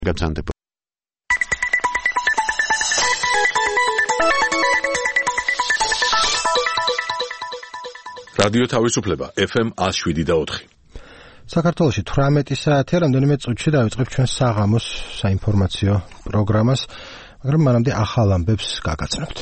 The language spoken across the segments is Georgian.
გაბრძანდება. რადიო თავისუფლება FM 107.4. საქართველოში 18 საათია, რამდენიმე წუთში დავიწყებ ჩვენ საღამოს საინფორმაციო პროგრამას, მაგრამ მანამდე ახალ ამბებს გაგაცნობთ.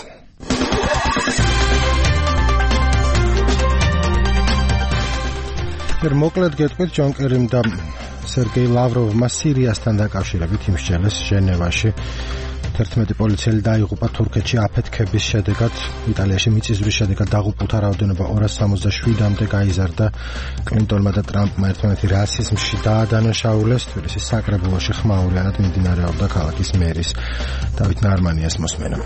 მოკლედ გეტყვით, ჯონ კერიმ და სერგეი ლავროვმა სირიასთან დაკავშირებით იმსჯელეს ჟენევაში. 11 პოლიციელი დაიღუპა თურქეთში აფეთქების შედეგად. იტალიაში მიწისძვრის შედეგად დაღუპულთა რაოდენობა 267-მდე გაიზარდა. კლინტონმა და ტრამპმა ერთმანეთი რასიზმში დაადანაშაულეს. თბილისის საკრებულოში ხმაურიანად მიმდინარეობდა ქალაქის მერის დავით ნარმანიას მოსმენა.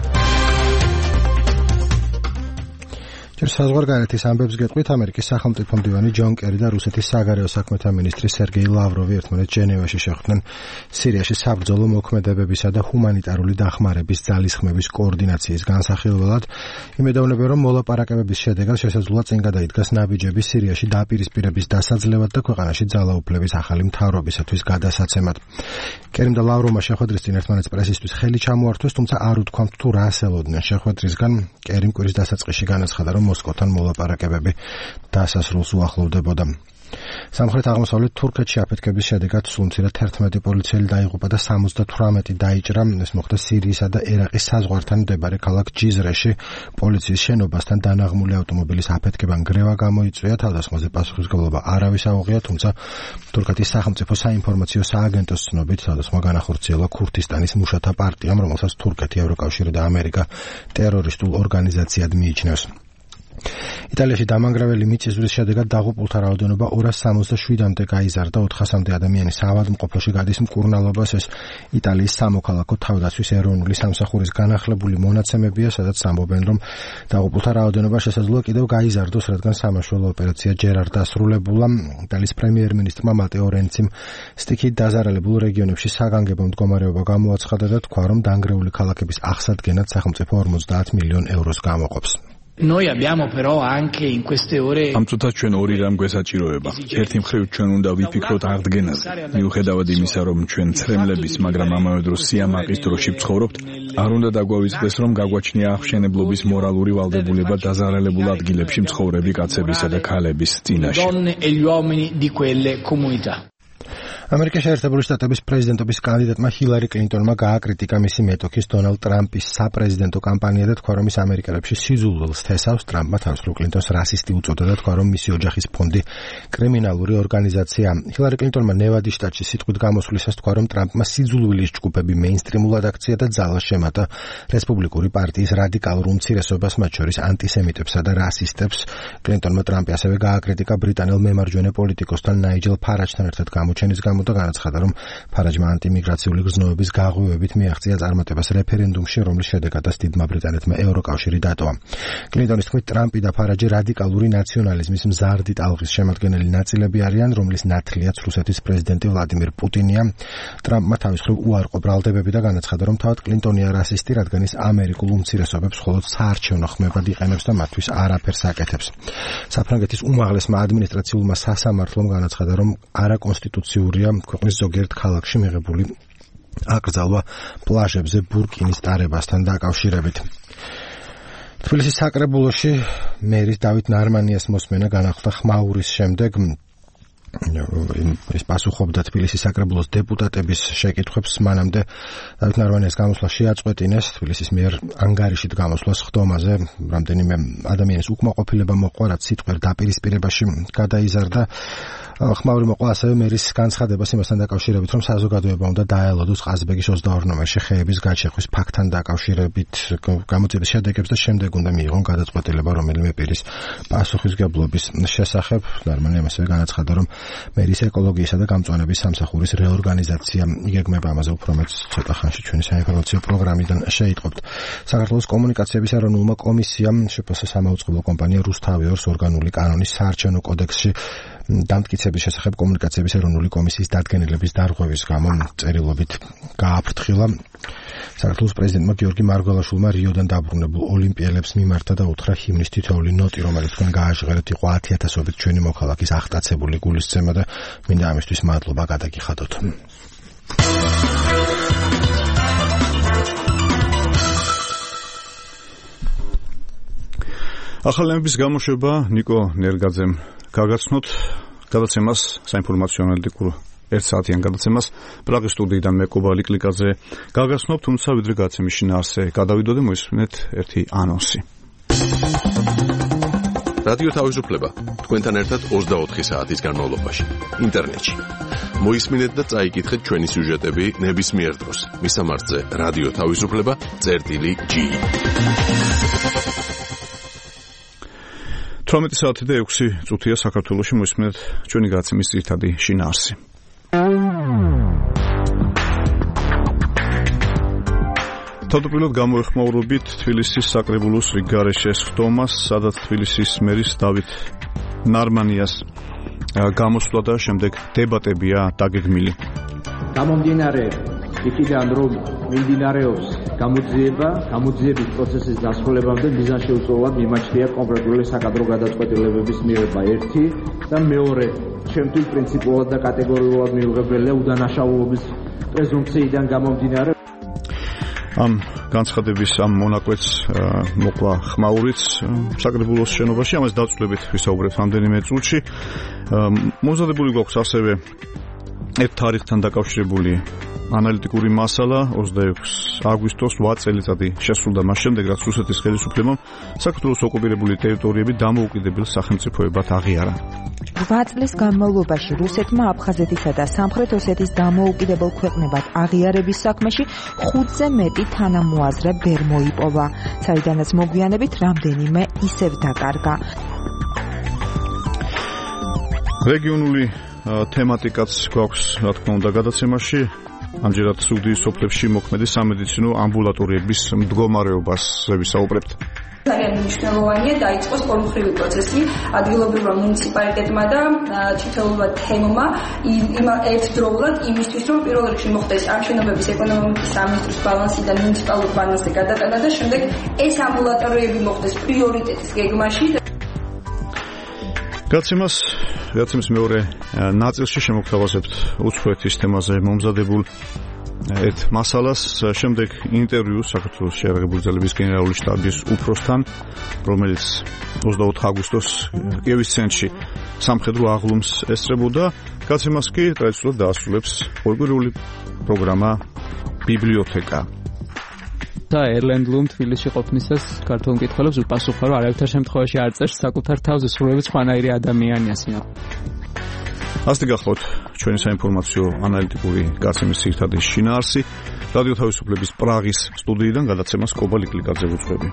საზღვარგარეთის ამბებს გეტყვით, ამერიკის სახელმწიფო მდივანი ჯონ კერი და რუსეთის საგარეო საქმეთა მინისტრი სერგეი ლავროვი ერთმანეთს ჟენევაში შეხვდნენ სირიაში საბრძოლო მოქმედებებისა და ჰუმანიტარული დახმარების ძალისხმევის კოორდინაციის განსახილველად. იმედოვნებენ, რომ მოლაპარაკებების შედეგად შესაძლოა წინ გადაიდგას ნაბიჯები სირიაში დაპირისპირების დასაძლევად და ქვეყანაში ძალაუფლების ახალი მთავრობისათვის გადასაცემად. კერიმ და ლავროვმა შეხვედრის წინ ერთმანეთს პრესისთვის ხელი ჩამოართვეს, თუმცა არ უთქვამთ თუ რას ელოდნენ შეხვედრისგან. კერიმ კვირის დასაწყისში განაცხადა, რომ მოსკოვთან მოლაპარაკებები დასასრულს უახლოვდებოდა. სამხრეთ-აღმოსავლეთ თურქეთში აფეთქების შედეგად სულ მცირედ 11 პოლიციელი დაიღუპა და 78 დაიჭრა. ეს მოხდა სირიისა და ერაყის საზღვართან მდებარე ქალაქ ჯიზრეში. პოლიციის შენობასთან დანაღმული ავტომობილის აფეთქებამ გრევა გამოიწვია. თავდასხმაზე პასუხისმგებლობა არავის აუღია, თუმცა თურქეთის სახელმწიფო საინფორმაციო სააგენტოს ცნობით თავდასხმა განახორციელა ქურთისტანის მუშათა პარტიამ, რომელსაც თურქეთი, ევროკავშირი და ამერიკა ტერორისტულ ორგანიზაციად მიიჩნევს. იტალიაში დამანგრეველი მიწისძვრის შედეგად დაღუპულთა რაოდენობა 267-მდე გაიზარდა. 400-მდე ადამიანი საავადმყოფოში გადის მკურნალობას. ეს იტალიის სამოქალაქო თავდაცვის ეროვნული სამსახურის განახლებული მონაცემებია, სადაც ამბობენ, რომ დაღუპულთა რაოდენობა შესაძლოა კიდევ გაიზარდოს, რადგან სამაშველო ოპერაცია ჯერ არ დასრულებულა. იტალიის პრემიერ-მინისტრმა მატეო რენციმ სტიქით დაზარალებულ რეგიონებში საგანგებო მდგომარეობა გამოაცხადა და თქვა, რომ დანგრეული ქალაქების აღსადგენად სახელმწიფო 50 მილიონ ევროს გამოყოფს. Noi abbiamo però anche in queste ore ამ წუთას ჩვენ ორი რამ გვესაჭიროება. ერთი მხრივ ჩვენ უნდა ვიფიქროთ აღდგენაზე. მიუხედავად იმისა, რომ ჩვენ ცრემლების, მაგრამ ამავე დროს სიამაყის დროში ვცხოვრობთ, არ უნდა დაგვავიწყდეს, რომ გაგვაჩნია აღმშენებლობის მორალური ვალდებულება დაზარალებულ ადგილებში მცხოვრები კაცებისა და ქალების წინაშე. ამერიკის შეერთებული შტატების პრეზიდენტობის კანდიდატმა ჰილარი კლინტონმა გააკრიტიკა მისი მეტოქის დონალდ ტრამპის საპრეზიდენტო კამპანია და თქვა, რომ ის ამერიკელებში სიზულვილს თესავს. ტრამპმა თავისუფლ კლინტონს რასისტი უწოდა და თქვა, რომ მისი ოჯახის ფონდი კრიმინალური ორგანიზაციაა. ჰილარი კლინტონმა ნევადის შტატში სიტყვით გამოსვლისას თქვა, რომ ტრამპმა სიზულვილის ჯგუფები მეინსტრიმულად აქცია და ძალას შემატა რესპუბლიკური პარტიის რადიკალურ უმცირესობას, მათ შორის ანტისემიტებსა და რასისტებს. კლინტონმა ტრამპი ასევე გააკრიტიკა ბრიტანელ მემარჯვენე პოლიტიკოსთან ნაიჯელ ფარაჯთან ერთად გამოჩენის გამო და განაცხადა, რომ ფარაჯმა ანტიმიგრაციული გრძნობების გაღვივებით მიაღწია წარმატებას რეფერენდუმში, რომლის შედეგადაც დიდმა ბრიტანეთმა ევროკავშირი დატოვა. კლინტონის თქმით, ტრამპი და ფარაჯი რადიკალური ნაციონალიზმის მზარდი ტალღის შემადგენელი ნაწილები არიან, რომლის ნათლიაც რუსეთის პრეზიდენტი ვლადიმირ პუტინია. ტრამპმა თავის მხრივ უარყო ბრალდებები და განაცხადა, რომ თავად კლინტონია რასისტი, რადგან ის ამერიკულ უმცირესობებს მხოლოდ საარჩევნო ხმებად იყენებს და მათთვის არაფერს აკეთებს. საფრანგეთის უმაღლესმა ადმინისტრაციულმა სასამართლომ განაცხადა, რომ არაკონსტიტუციურია ქვეყნის ზოგიერთ ქალაქში მიღებული აკრძალვა პლაჟებზე ბურკინის ტარებასთან დაკავშირებით. თბილისის საკრებულოში მერის დავით ნარმანიას მოსმენა განახლდა ხმაურის შემდეგ. ის პასუხობდა თბილისის საკრებულოს დეპუტატების შეკითხვებს. მანამდე დავით ნარმანიას გამოსვლა შეაწყვეტინეს. თბილისის მიერ ანგარიშით გამოსვლას ხდომაზე რამდენიმე ადამიანის უკმაყოფილება მოყვა, რაც სიტყვიერ დაპირისპირებაში გადაიზარდა. ხმაური მოყვა ასევე მერის განცხადებას იმასთან დაკავშირებით, რომ საზოგადოება უნდა დაელოდოს ყაზბეგის 22 ნომერში ხეების გაჩეხვის ფაქტთან დაკავშირებით გამოძიების შედეგებს და შემდეგ უნდა მიიღონ გადაწყვეტილება რომელიმე პირის პასუხისგებლობის შესახებ. ნარმანიამ ასევე განაცხადა, რომ მერის ეკოლოგიისა და გამწვანების სამსახურის რეორგანიზაცია იგეგმება. ამაზე უფრო მეტ ცოტა ხანში ჩვენი საინფორმაციო პროგრამიდან შეიტყობთ. საქართველოს კომუნიკაციების ეროვნულმა კომისიამ შეფასა სამაუწყებლო კომპანია რუსთავიორს ორგანული კანონის საარჩევნო კოდექსში დამტკიცების შესახებ კომუნიკაციების ეროვნული კომისიის დადგენილების დარღვევის გამო წერილობით გააფრთხილა. საქართველოს პრეზიდენტმა გიორგი მარგველაშვილმა რიოდან დაბრუნებულ ოლიმპიელებს მიმართა და უთხრა ჰიმნის თითოეული ნოტი, რომელიც თქვენ გააჟღერეთ, იყო 10,000-ობით ჩვენი მოქალაქის აღტაცებული გულისცემა და მინდა ამისთვის მადლობა გადაგიხადოთ. ახალი ემების გამოშვება ნიკო ნერგაძემ გაგაცნოთ გადაცემას საინფორმაციო ანალიტიკურ 1 საათიან გადაცემას პრაღის სტუდიიდან მე კობა ლიკლიკაძე გაგაცნობ, თუმცა ვიდრე გადაცემის შინაარსზე გადავიდოდე, მოისმინეთ ერთი ანონსი. რადიო თავისუფლება თქვენთან ერთად 24 საათის განმავლობაში ინტერნეტში. მოისმინეთ და წაიკითხეთ ჩვენი სიუჟეტები ნებისმიერ დროს. მისამართზე რადიო თავისუფლება.gi 18 საათი და 6 წუთია საქართველოში, მოისმინეთ ჩვენი გადაცემის ძირითადი შინაარსი. თავდაპირველად გამოეხმაურობით თბილისის საკრებულოს რიგგარეშე სხდომას, სადაც თბილისის მერის დავით ნარმანიას გამოსვლა და შემდეგ დებატებია დაგეგმილი. გამომდინარე იქიდან, რომ მიმდინარეობს გამოძიების პროცესის დასრულებამდე მიზანშეუწმებლად მიმაჩნია კონკრეტული საკადრო გადაწყვეტილებების მიღება ერთი და მეორე, ჩემთვის პრინციპულად და კატეგორიულად მიუღებელია უდანაშაულობის პრეზუმპციიდან გამომდინარე. ამ განცხადების ამ მონაკვეთს მოკლა ხმაურიც საკრებულოს შენობაში, ამას დაწვრილებით ვისაუბრებთ რამდენიმე წუთში. მომზადებული გვაქვს ასევე ერთ თარიღთან დაკავშირებული ანალიტიკური მასალა 26 აგვისტოს 8 წელიწადი შესრულდა მას შემდეგ, რაც რუსეთის ხელისუფლებამ საქართველოს ოკუპირებული ტერიტორიები დამოუკიდებელ სახელმწიფოებად აღიარა. 8 წლის განმავლობაში რუსეთმა აფხაზეთისა და სამხრეთ ოსეთის დამოუკიდებელ ქვეყნებად აღიარების საქმეში 5-ზე მეტი თანამოაზრე ვერ მოიპოვა, საიდანაც მოგვიანებით რამდენიმე ისევ დაკარგა. რეგიონული თემატიკაც გვაქვს, რა თქმა უნდა, გადაცემაში. ამჯერად სუგდიის სოფლებში მოქმედი სამედიცინო ამბულატორიების მდგომარეობას ვისაუბრებთ. ძალიან მნიშვნელოვანია დაიწყოს პოლმხრივი პროცესი ადგილობრივმა მუნიციპალიტეტმა და თითოეულ თემმა ერთდროულად იმისთვის, რომ პირველ რიგში მოხდეს არჩევნების ეკონომიკის სამინისტროს ბალანსიდან მუნიციპალურ ბალანსზე გადაყენა და შემდეგ ეს ამბულატორიები მოხდეს პრიორიტეტის გეგმაში. გადაცემის მეორე ნაწილში შემოგთავაზებთ უცხოეთის თემაზე მომზადებულ ერთ მასალას, შემდეგ ინტერვიუ საქართველოს შეიარაღებული ძალების გენერალური შტაბის უფროსთან, რომელიც 24 აგვისტოს კიევის ცენტრში სამხედრო აღლუმს ესწრებოდა. გადაცემას კი ტრადიციულად დაასრულებს ორკვირეული პროგრამა ბიბლიოთეკა. და ერლენდ ლუმ თბილისში ყოფნისას ქართულ მკითხველებს უპასუხა, რომ არავითარ შემთხვევაში არ წერს საკუთარ თავზე, სრულებით სხვანაირი ადამიანია სინა. ასეთი გახლავთ ჩვენი საინფორმაციო ანალიტიკური გადაცემის ძირითადი შინაარსი. რადიო თავისუფლების პრაღის სტუდიიდან გადაცემას კობა ლიკლიკაძე ვუძღვები.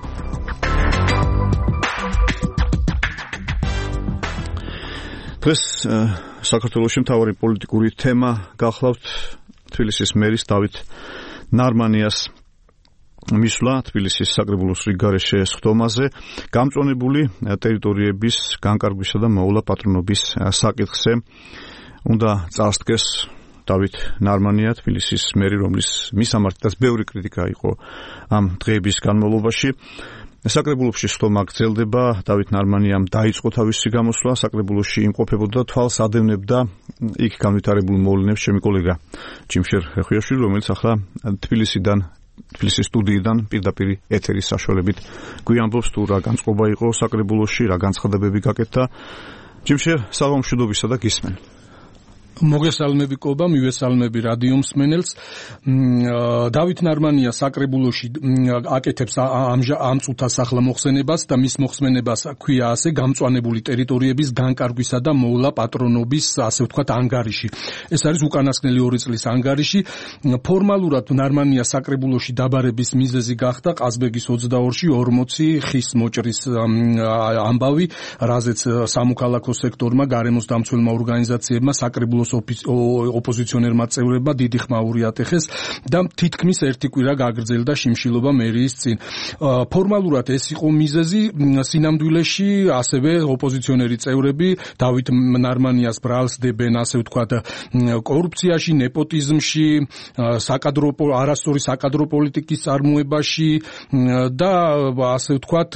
დღეს საქართველოში მთავარი პოლიტიკური თემა გახლავთ თბილისის მერის დავით ნარმანიას მისვლა თბილისის საკრებულოს რიგგარეშე სხდომაზე, გამწვანებული ტერიტორიების განკარგვისა და მოვლა პატრონობის საკითხზე უნდა წარსდგეს დავით ნარმანია, თბილისის მერი, რომლის მისამართითაც ბევრი კრიტიკა იყო ამ დღეების განმავლობაში. საკრებულოში სხდომა გრძელდება, დავით ნარმანიამ დაიწყო თავისი გამოსვლა, საკრებულოში იმყოფებოდა, თვალს ადევნებდა იქ განვითარებულ მოვლენებს ჩემი კოლეგა ჯიმშერ ხუიაშვილი, რომელიც ახლა თბილისის სტუდიიდან პირდაპირ ეთერის საშუალებით გვიამბობს თუ რა განწყობა იყო საკრებულოში, რა განცხადებები გაკეთდა. ჯიმშერ, საღამომშვიდობისა და გისმენ. მოგესალმები კობა, მივესალმები რადიო მსმენელს. დავით ნარმანია საკრებულოში აკეთებს ამ წუთას ახლა მოხსენებას და მის მოხსენებას ქვია ასე გამწვანებული ტერიტორიების განკარგვისა და მოვლა პატრონობის, ასე ვთქვათ, ანგარიში. ეს არის უკანასკნელი 2 წლის ანგარიში. ფორმალურად ნარმანია საკრებულოში დაბარების მიზეზი გახდა ყაზბეგის 22-ში 40 ხის მოჭრის ამბავი, რაზეც სამოქალაქო სექტორმა, გარემოს დამცველმა ორგანიზაციებმა საკრებულოს ოპოზიციონერმა წევრებმა დიდი ხმაური ატეხეს და თითქმის ერთი კვირა გაგრძელდა შიმშილობა მერიის წინ. ფორმალურად ეს იყო მიზეზი, სინამდვილეში ასევე ოპოზიციონერი წევრები დავით ნარმანიას ბრალს დებენ, ასე ვთქვათ, კორუფციაში, nepotizmში, არასწორი საკადრო პოლიტიკის წარმოებაში და ასე ვთქვათ,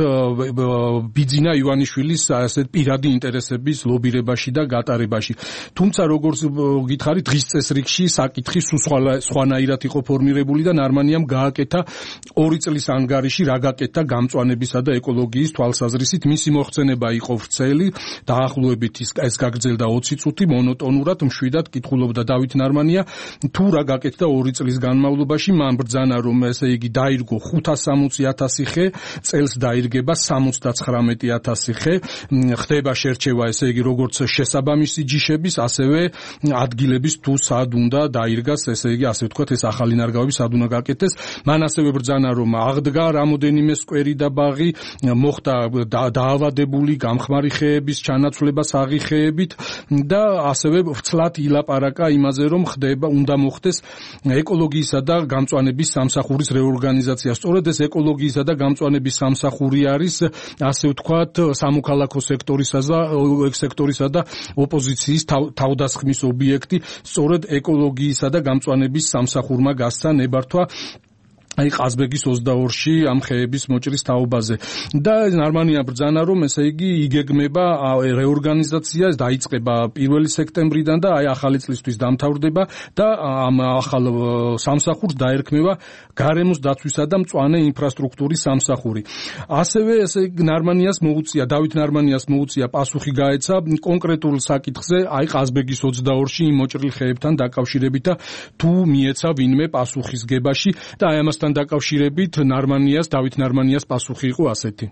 ბიძინა ივანიშვილის ასეთ პირადი ინტერესების ლობირებაში და გატარებაში. თუმცა როგორც გითხარი დღის წესრიგში საკითხი სხვანაირად იყო ფორმირებული და ნარმანიამ გააკეთა 2 წლის ანგარიში რა გაკეთა გამწვანებისა და ეკოლოგიის თვალსაზრისით. მისი მოხსენება იყო ვრცელი, დაახლოებით ეს გაგრძელდა 20 წუთი, მონოტონურად მშვიდად კითხულობდა დავით ნარმანია თუ რა გაკეთდა 2 წლის განმავლობაში. მან ბრძანა რომ ესე იგი დაირგო 560,000 ხე, წელს დაირგება 79,000 ხე, ხდება შერჩევა ესე იგი როგორც შესაბამისი ჯიშების, ასევე ადგილების თუ სად უნდა დაირგას, ესე იგი ასე ვთქვათ ეს ახალი ნარგავები სად უნდა გაკეთდეს. მან ასევე ბრძანა რომ აღდგა რამოდენიმე სკვერი და ბაღი, მოხდა დაავადებული გამხმარი ხეების ჩანაცვლება საღი ხეებით და ასევე ვცლად ილაპარაკა იმაზე რომ უნდა მოხდეს ეკოლოგიისა და გამწვანების სამსახურის რეორგანიზაცია. სწორედ ეს ეკოლოგიისა და გამწვანების სამსახური არის ასე ვთქვათ სამოქალაქო სექტორისა და ოპოზიციის თავდასხმის ობიექტი. სწორედ ეკოლოგიისა და გამწვანების სამსახურმა გასცა ნებართვა აი ყაზბეგის 22-ში ამ ხეების მოჭრის თაობაზე და ნარმანია ბრძანა რომ ესე იგი იგეგმება რეორგანიზაცია, დაიწყება 1 სექტემბრიდან და აი ახალი წლისთვის დამთავრდება და ამ ახალ სამსახურს დაერქმევა გარემოს დაცვისა და მწვანე ინფრასტრუქტურის სამსახური. ასევე ესე იგი დავით ნარმანიას მოუწია პასუხი გაეცა კონკრეტულ საკითხზე აი ყაზბეგის 22-ში იმ მოჭრილ ხეებთან დაკავშირებით და თუ მიეცა ვინმე პასუხისგებაში და აი ამას დაკავშირებით დავით ნარმანიას პასუხი იყო ასეთი.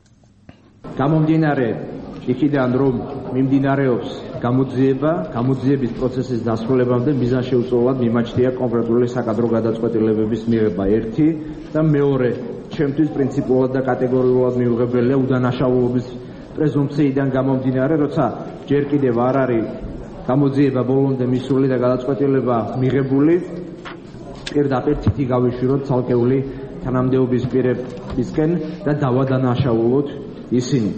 გამომდინარე იქიდან რომ მიმდინარეობს გამოძიების პროცესის დასრულებამდე მიზანშეუწლებლად მიმაჩნია კონკრეტული საკადრო გადაწყვეტილებების მიღება 1 და მეორე ჩემთვის პრინციპულად და კატეგორიულად მიუღებელია უდანაშაულობის პრეზუმპციიდან გამომდინარე, როცა ჯერ კიდევ არ არის გამოძიება ბოლომდე მისული და გადაწყვეტილება მიღებული, პირდაპირ თითი გავიშვიროთ ცალკეული თანამდებობის პირებისკენ და დავადანაშაულოთ ისინი.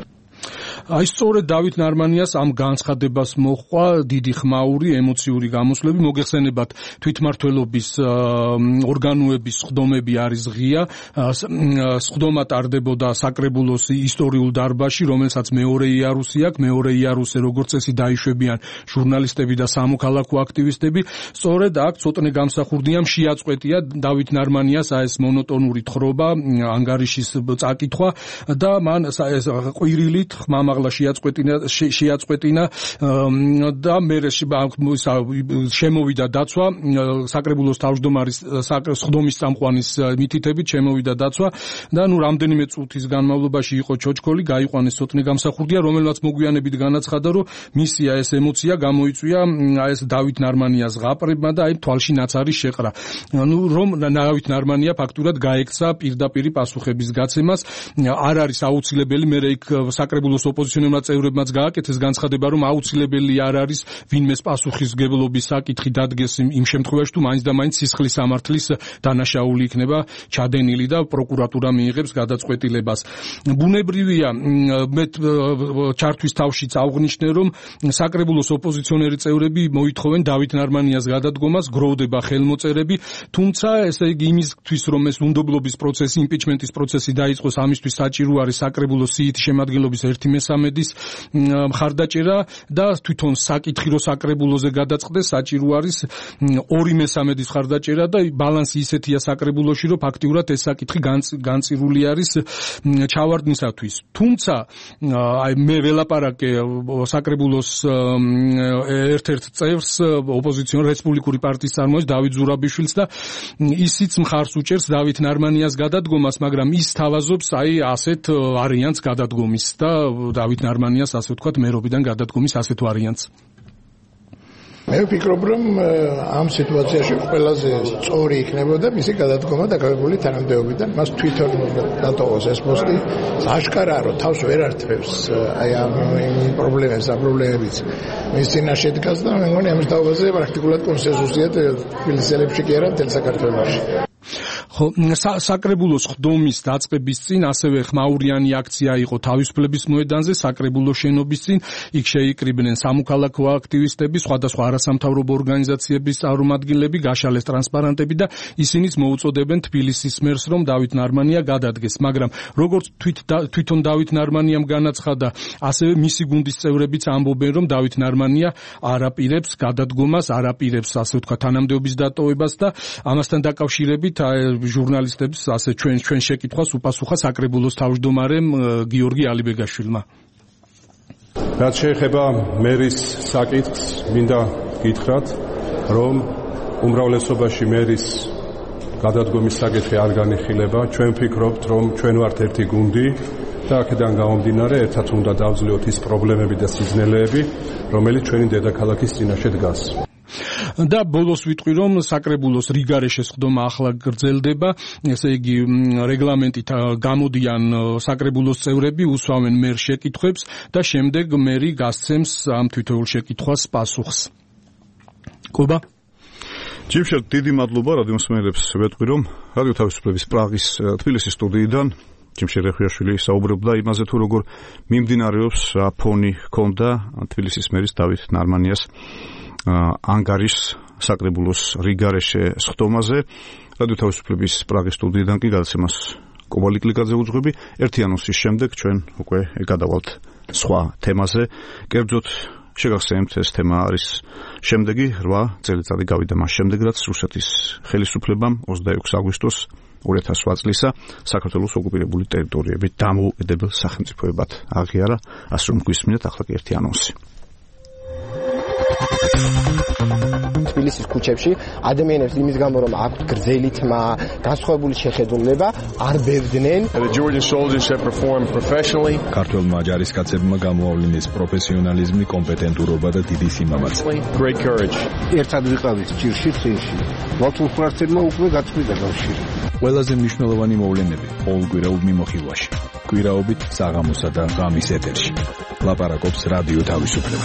აი სწორედ დავით ნარმანიას ამ განცხადებას მოჰყვა დიდი ხმაური ემოციური გამოსვლები. მოგეხსენებათ თვითმმართველობის ორგანოების სხდომები არის ღია. სხდომა ტარდებოდა საკრებულოს ისტორიულ დარბაზში, რომელსაც მეორე იარუსი აქვს. მეორე იარუსზე როგორც წესი დაიშვებიან ჟურნალისტები და სამოქალაქო აქტივისტები. სწორედ აქ ცოტნე გამსახურდია შეაწყვეტია დავით ნარმანიას ეს მონოტონური თხრობა, ანგარიშის წაკითხვა და მან ყვირილით ხმამაღლა შეაწყვეტინა და მერე შემოვიდა დაცვა საკრებულოს თავმჯდომარის სხდომის წამყვანის მითითებით შემოვიდა დაცვა და რამდენიმე წუთის განმავლობაში იყო ჩოჩქოლი, გაიყვანეს ცოტნე გამსახურდია, რომელმაც მოგვიანებით განაცხადა, რომ მისია ეს ემოცია გამოიწვია ეს დავით ნარმანიას ზღაპრებმა და აი თვალში ნაცარი შეყრა. რომ დავით ნარმანია ფაქტურად გაექცა პირდაპირი პასუხების გაცემას, არ არის აუცილებელი მე იქ საკრებულოს ოპოზიციონერმა წევრებმაც გააკეთეს განცხადება, რომ აუცილებელი არ არის ვინმეს პასუხისმგებლობის საკითხი დადგეს იმ შემთხვევაში, თუ მაინც და მაინც სისხლის სამართლის დანაშაული იქნება ჩადენილი და პროკურატურა მიიღებს გადაწყვეტილებას. ბუნებრივია, მე ჩართვის თავშიც აღვნიშნე, რომ საკრებულოს ოპოზიციონერი წევრები მოითხოვენ დავით ნარმანიას გადადგომას, გროვდება ხელმოწერები, თუმცა ესე იგი იმისთვის, რომ ეს უნდობლობის პროცესი, იმპიჩმენტის პროცესი დაიწყოს, ამისთვის საჭირო არის საკრებულოს სიითი შემადგენლობის 1/3 მხარდაჭერა და თვითონ საკითხი რო საკრებულოზე გადაწყდეს, საჭირო არის 2/3 მხარდაჭერა და ბალანსი ისეთია საკრებულოში, რომ ფაქტიურად ეს საკითხი განწირული არის ჩავარდნისათვის. თუმცა აი მე ველაპარაკე საკრებულოს ერთ-ერთ წევრს, ოპოზიციონერ რესპუბლიკური პარტიის წარმოადგენს დავით ზურაბიშვილს და ისიც მხარს უჭერს დავით ნარმანიას გადადგომას, მაგრამ ის თავაზობს აი ასეთ ვარიანტს გადადგომის და დავით ნარმანიას ასე ვთქვათ მერობიდან გადადგომის ასეთ ვარიანტს. მე ვფიქრობ, რომ ამ სიტუაციაში ყველაზე სწორი იქნებოდა მისი გადადგომა დაკავებული თანამდებობიდან, მას თვითონ დატოვოს ეს პოსტი. აშკარაა, რომ თავს ვერ ართმევს აი ამ პრობლემებიც მის წინაშე დგას და მე მგონი ამის დაობაზე პრაქტიკულად კონსენსუსია თბილისელებში კი არა მთელ საქართველოში. ხო, საკრებულოს ხდომის დაწყების წინ ასევე ხმაურიანი აქცია იყო თავისუფლების მოედანზე, საკრებულოს შენობის წინ. იქ შეიკრიბნენ სამოქალაქო აქტივისტები, სხვადასხვა არასამთავრობო ორგანიზაციების წარმომადგენლები, გაშალეს ტრანსპარანტები და ისინიც მოუწოდებენ თბილისის მერს, რომ დავით ნარმანია გადადგეს. მაგრამ როგორც თვითონ დავით ნარმანიამ განაცხადა, ასევე მისი გუნდის წევრებიც ამბობენ, რომ დავით ნარმანია არ აპირებს გადადგომას, არ აპირებს ასე ვთქვათ თანამდებობის დატოვებას და ამასთან დაკავშირებით ჟურნალისტებს ასე ჩვენ შეკითხვას უპასუხა საკრებულოს თავმჯდომარემ გიორგი ალიბეგაშვილმა. რაც შეეხება მერის საკითხს, მინდა გითხრათ, რომ უმრავლესობაში მერის გადადგომის საკითხი არ განიხილება. ჩვენ ვფიქრობთ, რომ ჩვენ ვართ ერთი გუნდი და აქედან გამომდინარე ერთად უნდა დავძლიოთ ის პრობლემები და სიზნელეები, რომელიც ჩვენი დედაქალაქის წინაშე დგას. და ბოლოს ვიტყვი, რომ საკრებულოს რიგარეშე ხდომა ახლა გრძელდება, ესე იგი რეგლამენტით გამოდიან საკრებულოს წევრები, უსვამენ მერს შეკითხვებს და შემდეგ მერი გასცემს ამ თითოეულ შეკითხვას პასუხს. კობა? ჯიმშერ, დიდი მადლობა რადიომსმენელებს. ვეტყვი, რომ რადიო თავისუფლების პრაღის თბილისის სტუდიიდან ჯიმშერ რეხვიაშვილი საუბრობდა იმაზე, თუ როგორ მიმდინარეობს ფონი ჰქონდა თბილისის მერის დავით ნარმანიას ანგარის საკრებულოს რიგარეშე სხდომაზე. რადიო თავისუფლების პრაღის სტუდიიდან კი გადაცემას კობალიკლიძე უძღვები. ერთი ანონსის შემდეგ ჩვენ უკვე გადავალთ სხვა თემაზე. კერძოდ შეგახსენებთ, ეს თემა არის შემდეგი 8 წელიწადი გავიდა მას შემდეგ, რაც რუსეთის ხელისუფლებამ 26 აგვისტოს 2008 წლისა საქართველოს ოკუპირებული ტერიტორიები დამოუკიდებელ სახელმწიფოებად აღიარა. ასე რომ გვისმინეთ ახლა კი ერთი ანონსი. თბილისის ქუჩებში ადამიანებს იმის გამო რომ აქვთ გრძელი თმა, განსხვავებული შეხედულება, არ ბევდნენ. ქართველმა ჯარისკაცებმა გამოავლინეს პროფესიონალიზმი, კომპეტენტურობა და დიდი სიმამაცე. ერთად ვიყავით ჭირში წინში. ვათულხმარცებმა უკვე გაწყვიტა კავშირი. ყველაზე მნიშვნელოვანი მოვლენები ყოველკვირეულ მიმოხილვაში. კვირაობით საღამოსა და ღამის ეთერში. ლაპარაკობს რადიო თავისუფლება.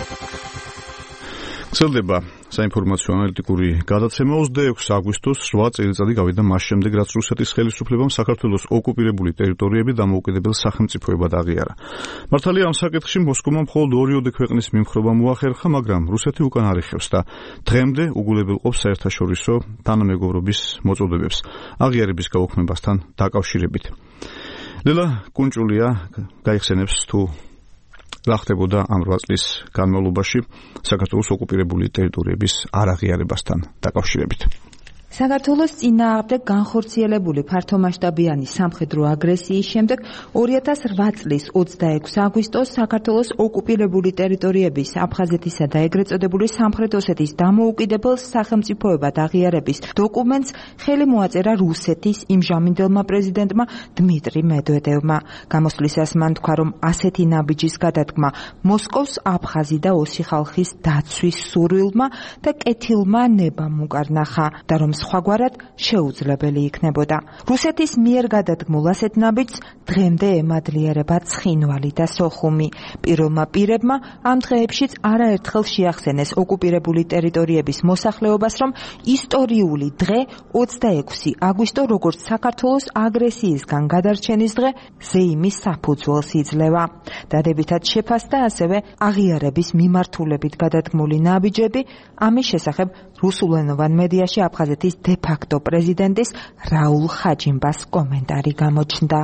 გრძელდება საინფორმაციო ანალიტიკური გადაცემა 26 აგვისტოს 8 წელიწადი გავიდა მას შემდეგ, რაც რუსეთის ხელისუფლებამ საქართველოს ოკუპირებული ტერიტორიები დამოუკიდებელ სახელმწიფოებად აღიარა. მართალია ამ საკითხში მოსკოვმა მხოლოდ 2 ქვეყნის მიმხრობა მოახერხა, მაგრამ რუსეთი უკან არ იხევს და დღემდე უგულებელყოფს საერთაშორისო თანამეგობრობის მოწოდებებს აღიარების გაუქმებასთან დაკავშირებით. ლელა კუნჭულია გაიხსენებს თუ რა ხდებოდა ამ 8 წლის განმავლობაში საქართველოს ოკუპირებული ტერიტორიების არაღიარებასთან დაკავშირებით. საქართველოს წინააღმდეგ განხორციელებული ფართომასშტაბიანი სამხედრო აგრესიის შემდეგ 2008 წლის 26 აგვისტოს საქართველოს ოკუპირებული ტერიტორიების აფხაზეთისა და ეგრეთ წოდებული სამხრეთ ოსეთის დამოუკიდებელ სახელმწიფოებად აღიარების დოკუმენტს ხელი მოაწერა რუსეთის იმჟამინდელმა პრეზიდენტმა დმიტრი მედვედევმა. გამოსვლისას მან თქვა, რომ ასეთი ნაბიჯის გადადგმა მოსკოვს აფხაზი და ოსი ხალხის დაცვის სურვილმა და კეთილმა ნებამ უკარნახა და რომ სხვაგვარად შეუძლებელი იქნებოდა. რუსეთის მიერ გადადგმულ ასეთ ნაბიჯს დღემდე ემადლიერება ცხინვალი და სოხუმი. პირველმა პირებმა ამ დღეებშიც არაერთხელ შეახსენეს ოკუპირებული ტერიტორიების მოსახლეობას, რომ ისტორიული დღე 26 აგვისტო როგორც საქართველოს აგრესიისგან გადარჩენის დღე ზეიმის საფუძველს იძლევა. დადებითად შეფასდა ასევე აღიარების მიმართულებით გადადგმული ნაბიჯები. ამის შესახებ რუსულენოვან მედიაში აფხაზეთის დე-ფაქტო პრეზიდენტის რაულ ხაჯიმბას კომენტარი გამოჩნდა.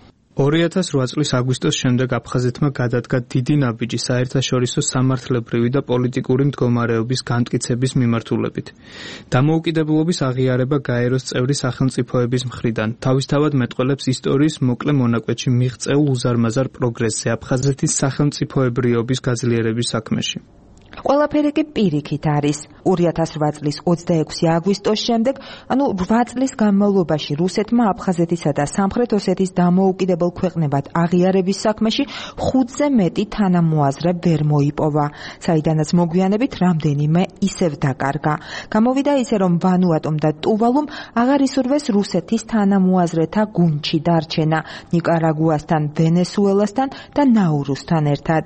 2008 წლის აგვისტოს შემდეგ აფხაზეთმა გადადგა დიდი ნაბიჯი საერთაშორისო სამართლებრივი და პოლიტიკური მდგომარეობის განმტკიცების მიმართულებით. დამოუკიდებლობის აღიარება გაეროს წევრი სახელმწიფოების მხრიდან თავისთავად მეტყველებს ისტორიის მოკლე მონაკვეთში მიღწეულ უზარმაზარ პროგრესზე აფხაზეთის სახელმწიფოებრიობის გაძლიერების საქმეში. ყველაფერი კი პირიქით არის. 2008 წლის 26 აგვისტოს შემდეგ, ანუ 8 წლის განმავლობაში რუსეთმა აფხაზეთისა და სამხრეთ ოსეთის დამოუკიდებელ ქვეყნებად აღიარების საქმეში 5-ზე მეტი თანამოაზრე ვერ მოიპოვა, საიდანაც მოგვიანებით რამდენიმე ისევ დაკარგა. გამოვიდა ისე, რომ ვანუატუმ და ტუვალუმ აღარ ისურვეს რუსეთის თანამოაზრეთა გუნდში დარჩენა ნიკარაგუასთან, ვენესუელასთან და ნაურუსთან ერთად.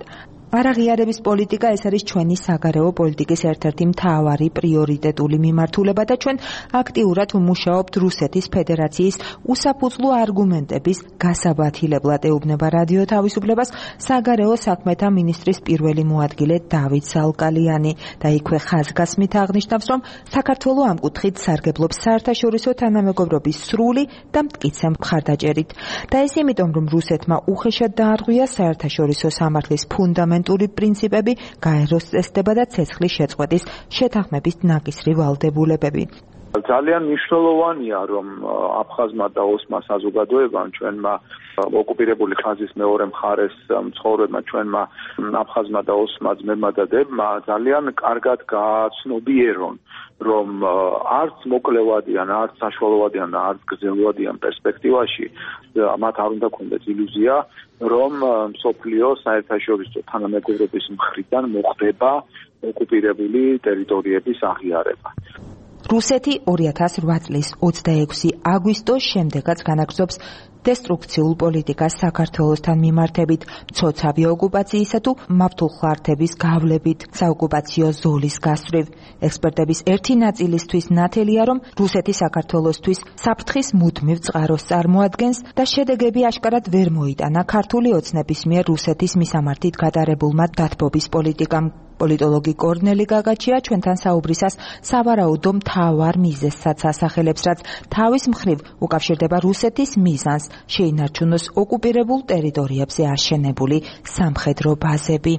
არაღიარების პოლიტიკა ეს არის ჩვენი საგარეო პოლიტიკის ერთ-ერთი მთავარი პრიორიტეტული მიმართულება და ჩვენ აქტიურად ვმუშაობთ რუსეთის ფედერაციის უსაფუძვლო არგუმენტების გასაბათილებლად, ეუბნება რადიო თავისუფლებას საგარეო საქმეთა მინისტრის პირველი მოადგილე დავით ზალკალიანი და იქვე ხაზგასმით აღნიშნავს, რომ საქართველო ამ კუთხით სარგებლობს საერთაშორისო თანამეგობრობის სრული და მტკიცე მხარდაჭერით. და ეს იმიტომ, რომ რუსეთმა უხეშად დაარღვია საერთაშორისო სამართლის ფუნდამენტური პრინციპები, გაეროს წესდება და ცეცხლის შეწყვეტის შეთანხმების ნაკისრი ვალდებულებები. ძალიან მნიშვნელოვანია, რომ აფხაზმა და ოსმა საზოგადოებამ, ჩვენმა ოკუპირებული ხაზის მეორე მხარეს მცხოვრებმა, ჩვენმა აფხაზმა და ოსმა ძმებმა და დებმა ძალიან კარგად გააცნობიერონ, რომ არც მოკლევადიან, არც საშუალოვადიან და არც გრძელვადიან პერსპექტივაში მათ არ უნდა ქონდეს ილუზია, რომ მსოფლიო საერთაშორისო თანამეგობრობის მხრიდან მოხდება ოკუპირებული ტერიტორიების აღიარება. რუსეთი 2008 წლის 26 აგვისტოს შემდეგაც განაგრძობს დესტრუქციულ პოლიტიკას საქართველოსთან მიმართებით, მცოცავი ოკუპაციისა თუ მავთულხლართების გავლებით, საოკუპაციო ზოლის გასწვრივ. ექსპერტების ერთი ნაწილისთვის ნათელია, რომ რუსეთი საქართველოსთვის საფრთხის მუდმივ წყაროს წარმოადგენს და შედეგები აშკარად ვერ მოიტანა ქართული ოცნების მიერ რუსეთის მისამართით გატარებულმა დათბობის პოლიტიკამ. პოლიტოლოგი კორნელი გაგაჩია ჩვენთან საუბრისას სავარაუდო მთავარ მიზეზსაც ასახელებს, რაც თავის მხრივ უკავშირდება რუსეთის მიზანს შეინარჩუნოს ოკუპირებულ ტერიტორიებზე აშენებული სამხედრო ბაზები.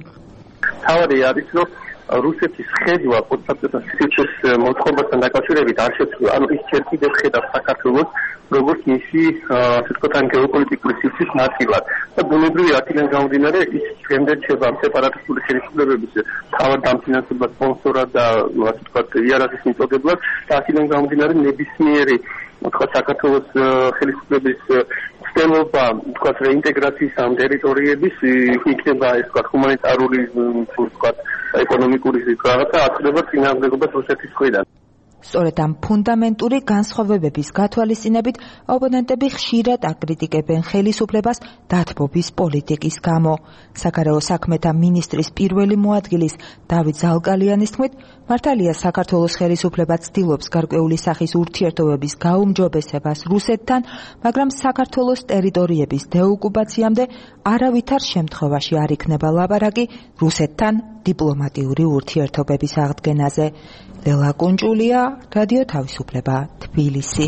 თავი არის, რომ რუსეთის ხედვა პოსტსაბჭოთა სივრცის მოწყობასთან დაკავშირებით არ შეცვლა, ანუ ის ჯერ კიდევ ხედავს საქართველოს როგორც მისი, ასე ვთქვათ, გეოპოლიტიკური სივრცის ნაწილად. და ბუნებრივია, აქედან გამომდინარე, ის შემდეჩება სეპარატისტული ხელისუფლებების თავად დამფინანსებლად, სპონსორად და, ასე ვთქვათ, იარაღის მიწოდებლად და აქედან გამომდინარე ნებისმიერი, ვთქვათ, საქართველოს ხელისუფლების ცდილობა, ვთქვათ, რეინტეგრაციის ამ ტერიტორიების იქნება, ეს ვთქვათ, ჰუმანიტარული, ვთქვათ, ეკონომიკური რაღაცა აწდება წინააღმდეგობას რუსეთის მხრიდან. სწორედ ამ ფუნდამენტური განსხვავებების გათვალისწინებით ოპონენტები ხშირად აკრიტიკებენ ხელისუფლებას დათბობის პოლიტიკის გამო. საგარეო საქმეთა მინისტრის პირველი მოადგილის დავით ზალკალიანის თქმით, მართალია საქართველოს ხელისუფლება ცდილობს გარკვეული სახის ურთიერთობების გაუმჯობესებას რუსეთთან, მაგრამ საქართველოს ტერიტორიების დეოკუპაციამდე არავითარ შემთხვევაში არ იქნება ლაპარაკი რუსეთთან დიპლომატიური ურთიერთობების აღდგენაზე. ლელა კუნჭულია, რადიო თავისუფლება, თბილისი.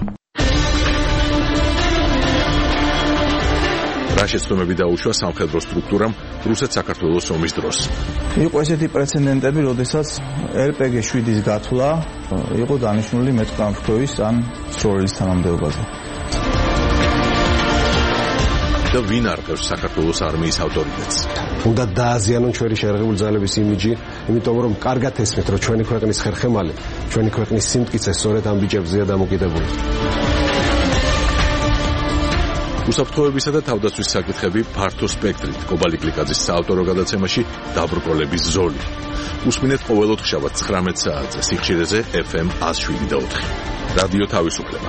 რა შეცდომები დაუშვა სამხედრო სტრუქტურამ რუსეთ-საქართველოს ომის დროს? იყო ესეთი პრეცედენტები, როდესაც RPG-7-ის გათვლა იყო დანიშნული მეტყამშქოვის ან სროლის თანამდებობაზე. და ვინ არყევს საქართველოს არმიის ავტორიტეტს? უნდა დააზიანონ ჩვენი შეერაღებული ძალების იმიჯი, იმიტომ რომ კარგად ესმით, რომ ჩვენი ქვეყნის ხერხემალი, ჩვენი ქვეყნის სიმტკიცე სწორედ ამ ბიჭებზეა დამოკიდებული. უსაფრთხოებისა და თავდაცვის საკითხები ფართო სპექტრით კობალი კლიკაძის საავტორო გადაცემაში დაბრკოლების ზოლი. უსმინეთ ყოველ ოთხშაბათს 19 საათზე სიხშირეზე FM 107.4. რადიო თავისუფლება.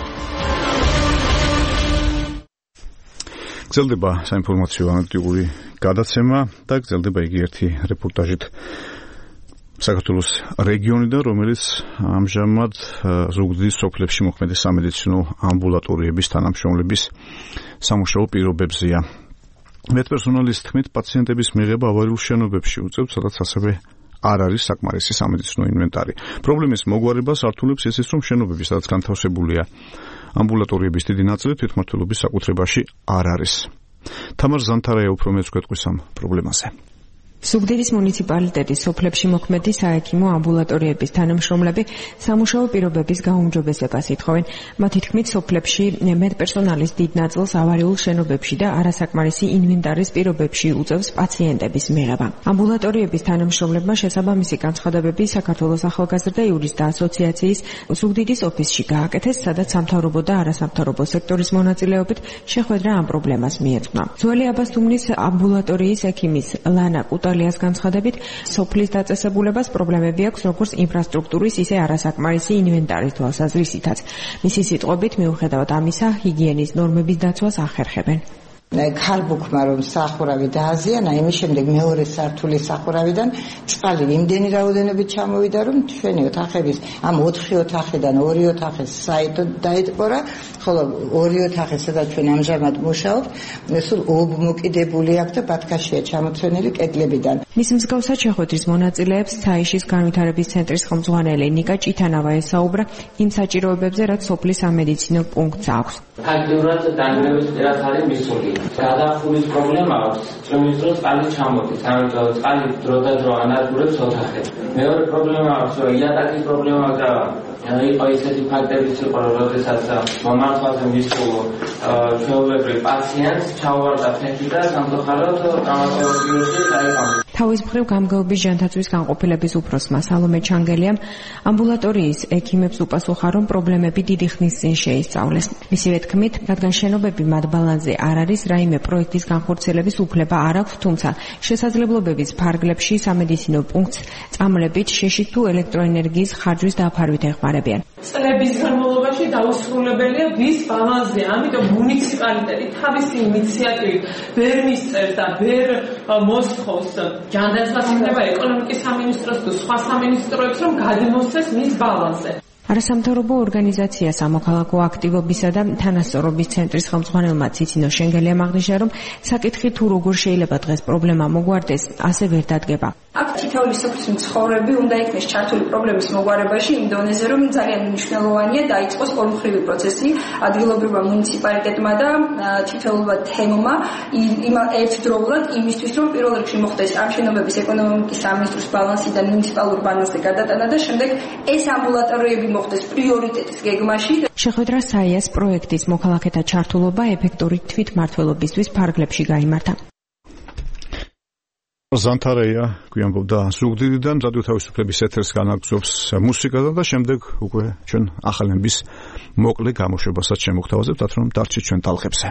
გრძელდება საინფორმაციო ანალიტიკური გადაცემა და გრძელდება იგი ერთი რეპორტაჟით საქართველოს რეგიონიდან, რომელიც ამჟამად ზუგდიდის სოფლებში მოქმედი სამედიცინო ამბულატორიების თანამშრომლების სამუშაო პირობებზეა. მედპერსონალის თქმით, პაციენტების მიღება ავარიულ შენობებში უწევს, სადაც ასევე არ არის საკმარისი სამედიცინო ინვენტარი. პრობლემის მოგვარებას ართულებს ისიც, რომ შენობები, სადაც განთავსებულია ამბულატორიების დიდი ნაწილი თვითმმართველობის საკუთრებაში არ არის. თამარ ზანთარაია უფრო მეც გვეტყვის ამ პრობლემაზე. ზუგდიდის მუნიციპალიტეტის სოფლებში მოქმედი საექიმო ამბულატორიების თანამშრომლები სამუშაო პირობების გაუმჯობესებას ითხოვენ. მათი თქმით, სოფლებში მედპერსონალის დიდ ნაწილს ავარიულ შენობებში და არასაკმარისი ინვენტარის პირობებში უწევს პაციენტების მიღება. ამბულატორიების თანამშრომლებმა შესაბამისი განცხადებები საქართველოს ახალგაზრდა იურისტთა ასოციაციის ზუგდიდის ოფისში გააკეთეს, სადაც სამთავრობო და არასამთავრობო სექტორის მონაწილეობით შეხვედრა ამ პრობლემას მიეძღვნა. ძველი აბასთუმნის ამბულატორიის ექიმის ლანა კუტალიას განცხადებით, სოფლის დაწესებულებას პრობლემები აქვს როგორც ინფრასტრუქტურის, ისე არასაკმარისი ინვენტარის თვალსაზრისითაც. მისი სიტყვებით, მიუხედავად ამისა, ჰიგიენის ნორმების დაცვას ახერხებენ. ქალბუქმა რომ სახურავი დააზიანა, იმის შემდეგ მეორე სართულის სახურავიდან წყალი იმდენი რაოდენობით ჩამოვიდა, რომ ჩვენი ოთახების ამ 4 ოთახიდან 2 ოთახის საერთოდ დაიტყორა, ხოლო 2 ოთახი, სადაც ჩვენ ამჟამად მუშაობთ, სულ ობმოკიდებული აქვს და ბათქაშია ჩამოცვენილი კედლებიდან. მის მსგავსად შეხვედრის მონაწილეებს ცაიშის განვითარების ცენტრის ხელმძღვანელი ნიკა ჭითანავა ესაუბრა იმ საჭიროებებზე, რაც სოფლის სამედიცინო პუნქტს აქვს. ფაქტიურად დანგრევის პირას არის მისული. გადახურვის პრობლემა აქვს, წვიმის დროს წყალი ჩამოდის, ამიტომ წყალი დროდადრო ანადგურებს ოთახებს. მეორე პრობლემა აქვს, რომ იატაკის პრობლემა და იყო ისეთი ფაქტორიც იყო, როდესაც მომართვაზე მისულო ჩვეულებრივ პაციენტს ჩაუვარდა ფეხი და სამწუხაროდ ტრავმატოლოგიაში დაიყვანეს. თავის მხრივ გამგეობის ჯანთაცვის განყოფილების უფროსმა სალომე ჩანგელიამ ამბულატორიის ექიმებს უპასუხა, რომ პრობლემები დიდი ხნის წინ შეისწავლეს. მისივე თქმით, რადგან შენობები მათ ბალანსზე არ არის, რაიმე პროექტის განხორციელების უფლება არ აქვს, თუმცა შესაძლებლობების ფარგლებში სამედიცინო პუნქტს წამლებით შეშით თუ ელექტროენერგიის ხარჯვის დაფარვით ეხმარებიან. წლების განმავლობაში დაუსრულებელია ვის ბალანსზე, ამიტომ მუნიციპალიტეტი თავისი ინიციატივით ვერ მისწერს და ვერ მოსთხოვს ჯანდაცვას იქნება ეკონომიკის სამინისტროს თუ სხვა სამინისტროებს, რომ გადმოსცეს მის ბალანსზე. არასამთავრობო ორგანიზაცია სამოქალაქო აქტივობისა და თანასწორობის ცენტრის ხელმძღვანელმა ციცინო შენგელიამ აღნიშნა, რომ საკითხი თუ როგორ შეიძლება დღეს პრობლემა მოგვარდეს, ასე ვერ დადგება. აქ თითოეული სოფლის მცხოვრები უნდა იქნეს ჩართული პრობლემის მოგვარებაში იმ დონეზე, რომ ძალიან მნიშვნელოვანია დაიწყოს ორმხრივი პროცესი ადგილობრივმა მუნიციპალიტეტმა და თითოეულმა თემმა ერთდროულად იმისთვის, რომ პირველ რიგში მოხდეს ამ შენობების ეკონომიკის სამინისტროს ბალანსიდან მუნიციპალურ ბალანსზე გადატანა და შემდეგ ეს ამბულატორიები მოხდეს პრიორიტეტის გეგმაში. შეხვედრა საიას პროექტის მოქალაქეთა ჩართულობა ეფექტური თვითმმართველობისთვის ფარგლებში გაიმართა. ზანთარეა გვიანბობდა ზუგდიდიდან რადიო თავისუფლების ეთერს განაგზობს მუსიკაზე და შემდეგ უკვე ჩვენ ახალების მოკლე გამოშვებასაც შემოგთავაზებთ, რომ დარჩით ჩვენ ტალღებზე.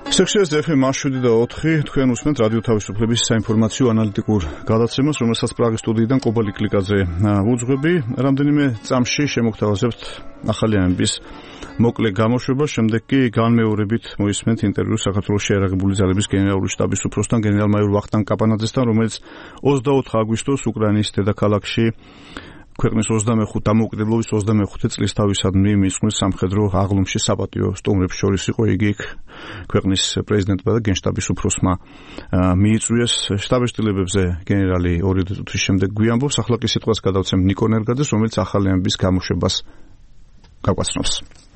სექციაზე FM 107.4 თქვენ უსმენთ რადიო თავისუფლების საინფორმაციო ანალიტიკურ გადაცემას, რომელსაც პრაღის სტუდიიდან კობალი კლიკაძე უძღვები. რამდენიმე წამში შემოგთავაზებთ ახალი ამბის მოკლე გამოშვება, შემდეგ კი განმეორებით მოისმენთ ინტერვიუს საქართველოს შეიარაღებული ძალების გენერალური შტაბის უფროსთან გენერალ-მაიორ ვახტანგ კაპანაძესთან, რომელიც 24 აგვისტოს უკრაინის დედაქალაქში ქვეყნის 25 დამოუკიდებლობის 25 წლისთავისადმი მისვლის სამხედრო აღლუმში საპატიო სტუმრებს შორის იყო. იგი ქვეყნის პრეზიდენტმა და გენშტაბის უფროსმა მიიწვიეს. შტაბის-დილებებზე გენერალი 2 წუთის შემდეგ გვიამბობს. ახლა კი სიტყვას გადავცემ ნიკო ნერგაძეს, რომელიც ახალი ამბის გამოშვებას გაგვაცნობს.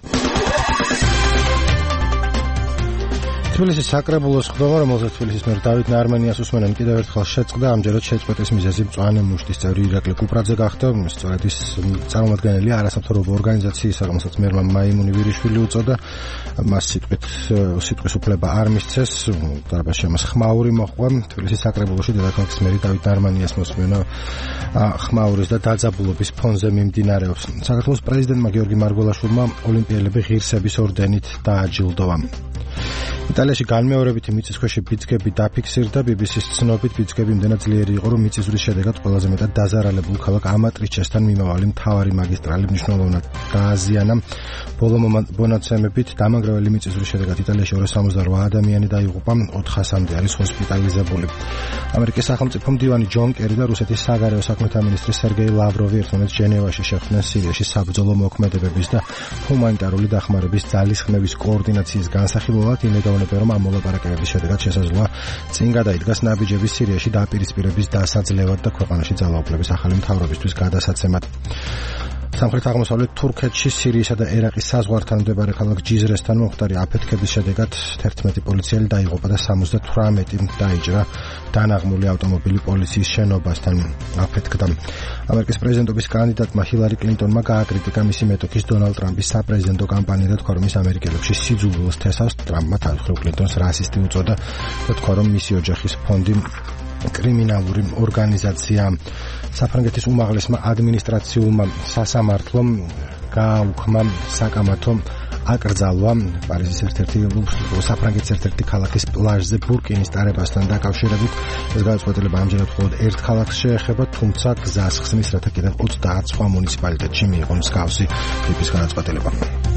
თბილისის საკრებულოს ხდომა, რომელზეც თბილისის მერ დავით ნარმენიას უსმენენ კიდევ ერთხელ შეწყდა, ამჯერად შეწყვეტის მიზეზი მწვანე მუშტის წევრი ირაკლი კუპრაძე გახდა. სწორედ ის წარმომადგენელია არასამთავრობო ორგანიზაციისა, რომელსაც მერმა მაიმუნი ვირიშვილი უწოდა. მას სიტყვის უფლება არ მისცეს, დარბაზში ამას ხმაური მოჰყვა. თბილისის საკრებულოში დედაქალაქის მერი დავით ნარმენიას მოსმენა ხმაურის და დაძაბულობის ფონზე მიმდინარეობს. საქართველოს პრეზიდენტმა გიორგი მარგველაშვილმა ოლიმპიელები ღირსების ორდენით დააჯილდოვა. იტალიაში განმეორებითი მიწისქვეში ბიძგები დაფიქსირდა. BBC-ს ცნობით ბიძგები იმდენად ძლიერი იყო, რომ მიწისძვრის შედეგად ყველაზე მეტად დაზარალებულ ქალაქ ამატრიჩესთან მიმავალი მთავარი მაგისტრალი მნიშვნელოვნად დააზიანა. ბოლო მონაცემებით დამანგრეველი მიწისძვრის შედეგად იტალიაში 268 ადამიანი დაიღუპა, 400-მდე არის ჰოსპიტალიზებული. ამერიკის სახელმწიფო მდივანი ჯონ კერი და რუსეთის საგარეო საქმეთა მინისტრი სერგეი ლავროვი ერთმანეთს ჟენევაში შეხვდნენ სირიაში საბრძოლო მოქმედებების და ჰუმანიტარული დახმარების ძალისხმევის კოორდინაციის განსახილველად. იმედოვნებენ, რომ ამ მოლაპარაკებების შედეგად შესაძლოა წინ გადაიდგას ნაბიჯები სირიაში დაპირისპირების დასაძლევად და ქვეყანაში ძალაუფლების ახალი მთავრობისთვის გადასაცემად. სამხრეთ-აღმოსავლეთ თურქეთში სირიისა და ერაყის საზღვართან მდებარე ქალაქ ჯიზრესთან მომხდარი აფეთქების შედეგად 11 პოლიციელი დაიღუპა და 78 დაიჭრა. დანაღმული ავტომობილი პოლიციის შენობასთან აფეთქდა. ამერიკის პრეზიდენტობის კანდიდატმა ჰილარი კლინტონმა გააკრიტიკა მისი მეტოქის დონალდ ტრამპის საპრეზიდენტო კამპანია და თქვა, რომ ის ამერიკელებში სიძულვილს თესავს. ტრამპმა თავისუფლ კლინტონს რასისტი უწოდა და თქვა, რომ მისი ოჯახის ფონდი კრიმინალური ორგანიზაცია. საფრანგეთის უმაღლესმა ადმინისტრაციულმა სასამართლომ გააუქმა საკამათო აკრძალვა პარიზის საფრანგეთის ერთ-ერთი ქალაქის პლაჟზე ბურკინის ტარებასთან დაკავშირებით. ეს გადაწყვეტილება ამჯერად მხოლოდ ერთ ქალაქს შეეხება, თუმცა გზას ხსნის, რათა კიდევ 30 სხვა მუნიციპალიტეტში მიიღონ მსგავსი ტიპის გადაწყვეტილება.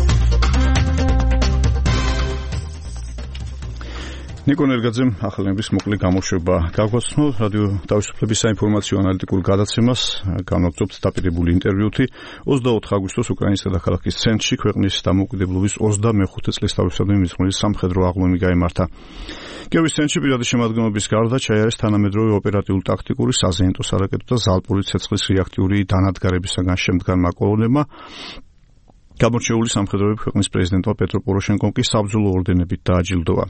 ნიკო ნერგაძემ ახალი ამბის მოკლე გამოშვება გაგვაცნო. რადიო თავისუფლების საინფორმაციო ანალიტიკურ გადაცემას განვაგრძობთ დაპირებული ინტერვიუთი. 24 აგვისტოს უკრაინის დედაქალაქის ცენტრში ქვეყნის დამოუკიდებლობის 25 წლისთავისადმი მისვლის სამხედრო აღლუმი გაიმართა. კიევის ცენტრში პირადი შემადგენლობის გარდა ჩაიარეს თანამედროვე ოპერატიულ-ტაქტიკური, საზეიმტო სარაკეტო და ზალპური ცეცხლის რეაქტიული დანადგარებისაგან შემდგარმა კოლონებმა გამორჩეული სამხედროები ქვეყნის პრეზიდენტმა პეტრო პოროშენკომ კი საბრძოლო ორდენებით დააჯილდოვა.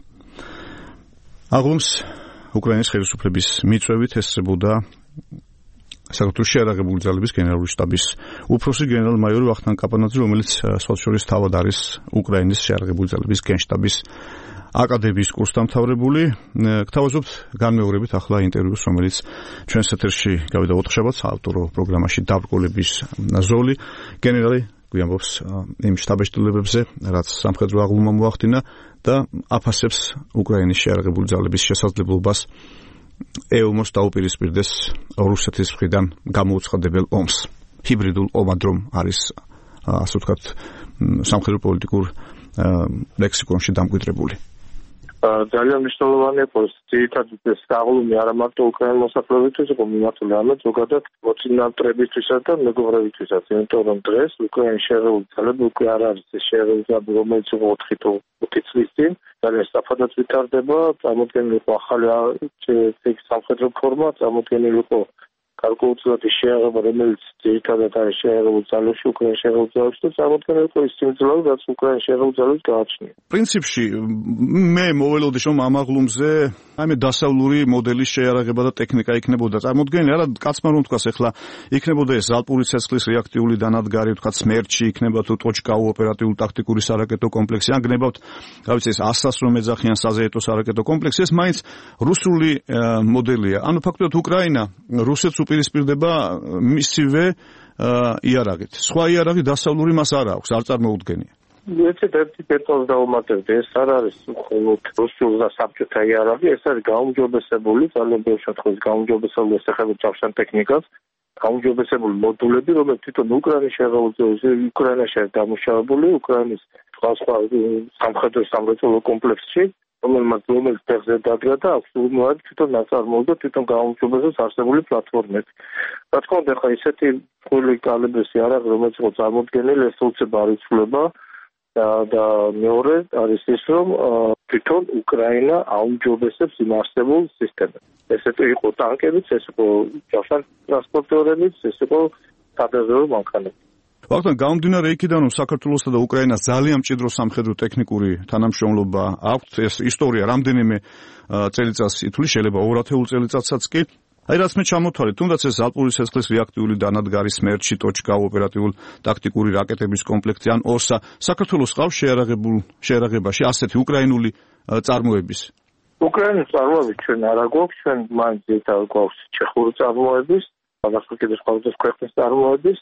აღლუმს უკრაინის ხელისუფლების მიწვევით ესწრებოდა საქართველოს შეიარაღებული ძალების გენერალური შტაბის უფროსი გენერალ-მაიორი ვახტანგ კაპანაძე, რომელიც სხვათა შორის თავად არის უკრაინის შეიარაღებული ძალების გენშტაბის აკადემიის კურსდამთავრებული. გთავაზობთ განმეორებით ახლა ინტერვიუს, რომელიც ჩვენს ეთერში გავიდა ოთხშაბათს ავტორო პროგრამაში დაბრკოლების ზოლი. გენერალი გვიამბობს იმ შტაბ-შტილებებზე, რაც სამხედრო აღლუმმა მოახდინა და აფასებს უკრაინის შეიარაღებული ძალების შესაძლებლობას ეომოს დაუპირისპირდეს რუსეთის მხრიდან გამოუცხადებელ ომს. ჰიბრიდულ ომად რომ არის, ასე ვთქვათ, სამხედრო პოლიტიკურ ლექსიკონში დამკვიდრებული. ძალიან მნიშვნელოვანია, πως ძირითადად ეს აღლუმი არა მარტო უკრაინის მოსახლეობისთვის იყო მიმართული, არამედ ზოგადად მოცინავრებისთვისაც და მეგობრებისთვისაც. იმიტომ რომ დღეს უკრაინის შეიარაღებული ძალები უკვე არ არის ეს შეიარაღებული ძალები, რომელიც იყო 4 წლის წინ. ძალიან სწრაფადაც ვითარდება, წარმოქმნილი იყო ახალი სამხედრო ფორმა, წარმოქმნილი იყო გარკვეულწილად შეიარაღება, რომელიც ძირითადად არის შეიარაღებული ძალებში, უკრაინის შეიარაღებული ძალებში და წარმოქმნილი იყო ის სიმძლავრე, რაც უკრაინის შეიარაღებული ძალებს გააჩნია. პრინციპში მე მოველოდი, რომ ამ აღლუმზე დასავლური მოდელის შეიარაღება და ტექნიკა იქნებოდა წარმოქმნილი. არა, კაცმა რომ თქვას, ახლა იქნებოდა ეს ზალპური ცეცხლის რეაქტიული დანადგარი, თქვა სმერჩი, იქნება თუ ტოჩკაუ ოპერატიულ-ტაქტიკური სარაკეტო კომპლექსი, ან გნებავთ, რა ვიცი, ეს 100-ს რომ ეძახიან საზეიტო სარაკეტო კომპლექსი, ეს მაინც რუსული მოდელია. ანუ ფაქტობრივად უკრაინა რუსეთს უპირისპირდება მისივე იარაღით. სხვა იარაღი დასავლური მას არ აქვს, არ წარმოუდგენია. ეცეთ ერთი პეტოს დაუმატებდი, ეს არ არის მხოლოდ რუსულ და საბჭოთა იარაღი, ეს არის გაუმჯობესებული, ძალიან ბევრ შემთხვევაში გაუმჯობესებული ესახება ჯავშან ტექნიკას, გაუმჯობესებული მოდულები, რომლებიც თვითონ უკრაინის შეღებულზე, უკრაინაში არის დამუშავებული, უკრაინის სხვა სამხედრო სამრეწველო კომპლექსში, რომელიც ფეხზე დადგა და აქვს უმეტეს თვითონ ნაწარმოები და თვითონ გაუმჯობესებს არსებული პლატფორმები. რა თქმა უნდა, ხა ისეთი ფული კალიბრის იარაღი, რომელიც იყო წარმოდგენილი, ეს უცებ არ იცვლება და მეორე არის ის, რომ თვითონ უკრაინა აუმჯობესებს იმ არსებულ სისტემებს. ესეთი იყო ტანკებიც, ეს იყო ჯავშან ტრანსპორტიორებიც, ეს იყო სადაზვერვო მანქანები. ვახტანგ, გამომდინარე იქიდან, რომ საქართველოსა და უკრაინას ძალიან მჭიდრო სამხედრო ტექნიკური თანამშრომლობა აქვთ, ეს ისტორია რამდენიმე წელიწადს ითვლის, შეიძლება 2 წელიწადსაც კი. აი რაც მე ჩამოთვალე, თუნდაც ეს ალპური ცეცხლის რეაქტიული დანადგარი სმერჩი, ტოჩკა, ოპერატიულ ტაქტიკური რაკეტების კომპლექტი ან ორსა, საქართველოს ყავს შეერაღებაში ასეთი უკრაინული წარმოების. უკრაინის წარმოების ჩვენ არ აგვაქვს, ჩვენ მაინც გვაქვს ჩეხური წარმოების, აღსანიშნავია სხვადასხვა ქვეყნის წარმოების,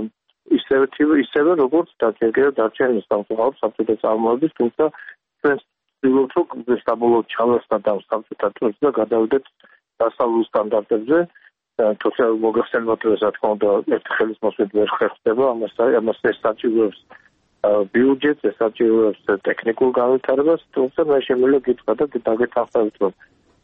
ისევე როგორც დარჩენილი სამწუხაროდ საბჭოთა წარმოების, თუმცა ჩვენ ვცდილობთ, რომ საბოლოოდ ჩავასწრათ ამ საბჭოთა წრეს და გადავიდეთ დასავლურ სტანდარტებზე. თუმცა მოგახსენებათ, რომ რა თქმა უნდა, ერთი ხელის მოსვლით ვერ ხერხდება, ამას ეს საჭიროებს ბიუჯეტს, ეს საჭიროებს ტექნიკურ განვითარებას, თუმცა მე შემიძლია გითხრა და დაგეთანხმებით, რომ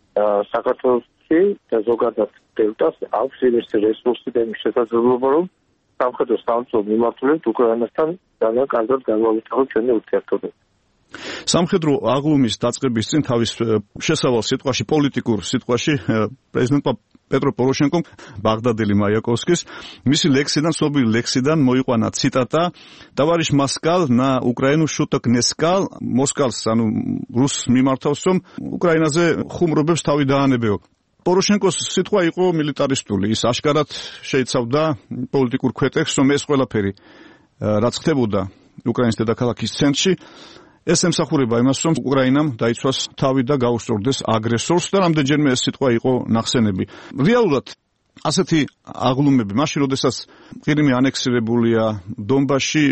საქართველოში და ზოგადად დელტას აქვს იმის რესურსი და იმის შესაძლებლობა, რომ სამხედრო სამწუხაროდ მიმართულებით უკრაინასთან ძალიან კარგად განვავითაროთ ჩვენი ურთიერთობები. სამხედრო აღლუმის დაწყების წინ თავის შესავალ სიტყვაში, პოლიტიკურ სიტყვაში პრეზიდენტმა პეტრო პოროშენკომ ბაღდადელი მაიაკოვსკის მისი ლექსიდან მოიყვანა ციტატა „Товарищ Москал на Украину шуток не сказал, Москалს ანუ რუსს მიმართავს, რომ უკრაინაზე ხუმრობებს თავი დაანებეო. პოროშენკოს სიტყვა იყო მილიტარისტული, ის აშკარად შეიცავდა პოლიტიკურ ქვეტეხს, რომ ეს ყველაფერი რაც ხდებოდა უკრაინის დედაქალაქის ცენტრში, ეს ემსახურება იმას, რომ უკრაინამ დაიცვას თავი და გაუსწორდეს აგრესორს და რამდენჯერმე ეს სიტყვა იყო ნახსენები. რეალურად ასეთი აღლუმები, მაშინ როდესაც ყირიმი ანექსირებულია, დონბასში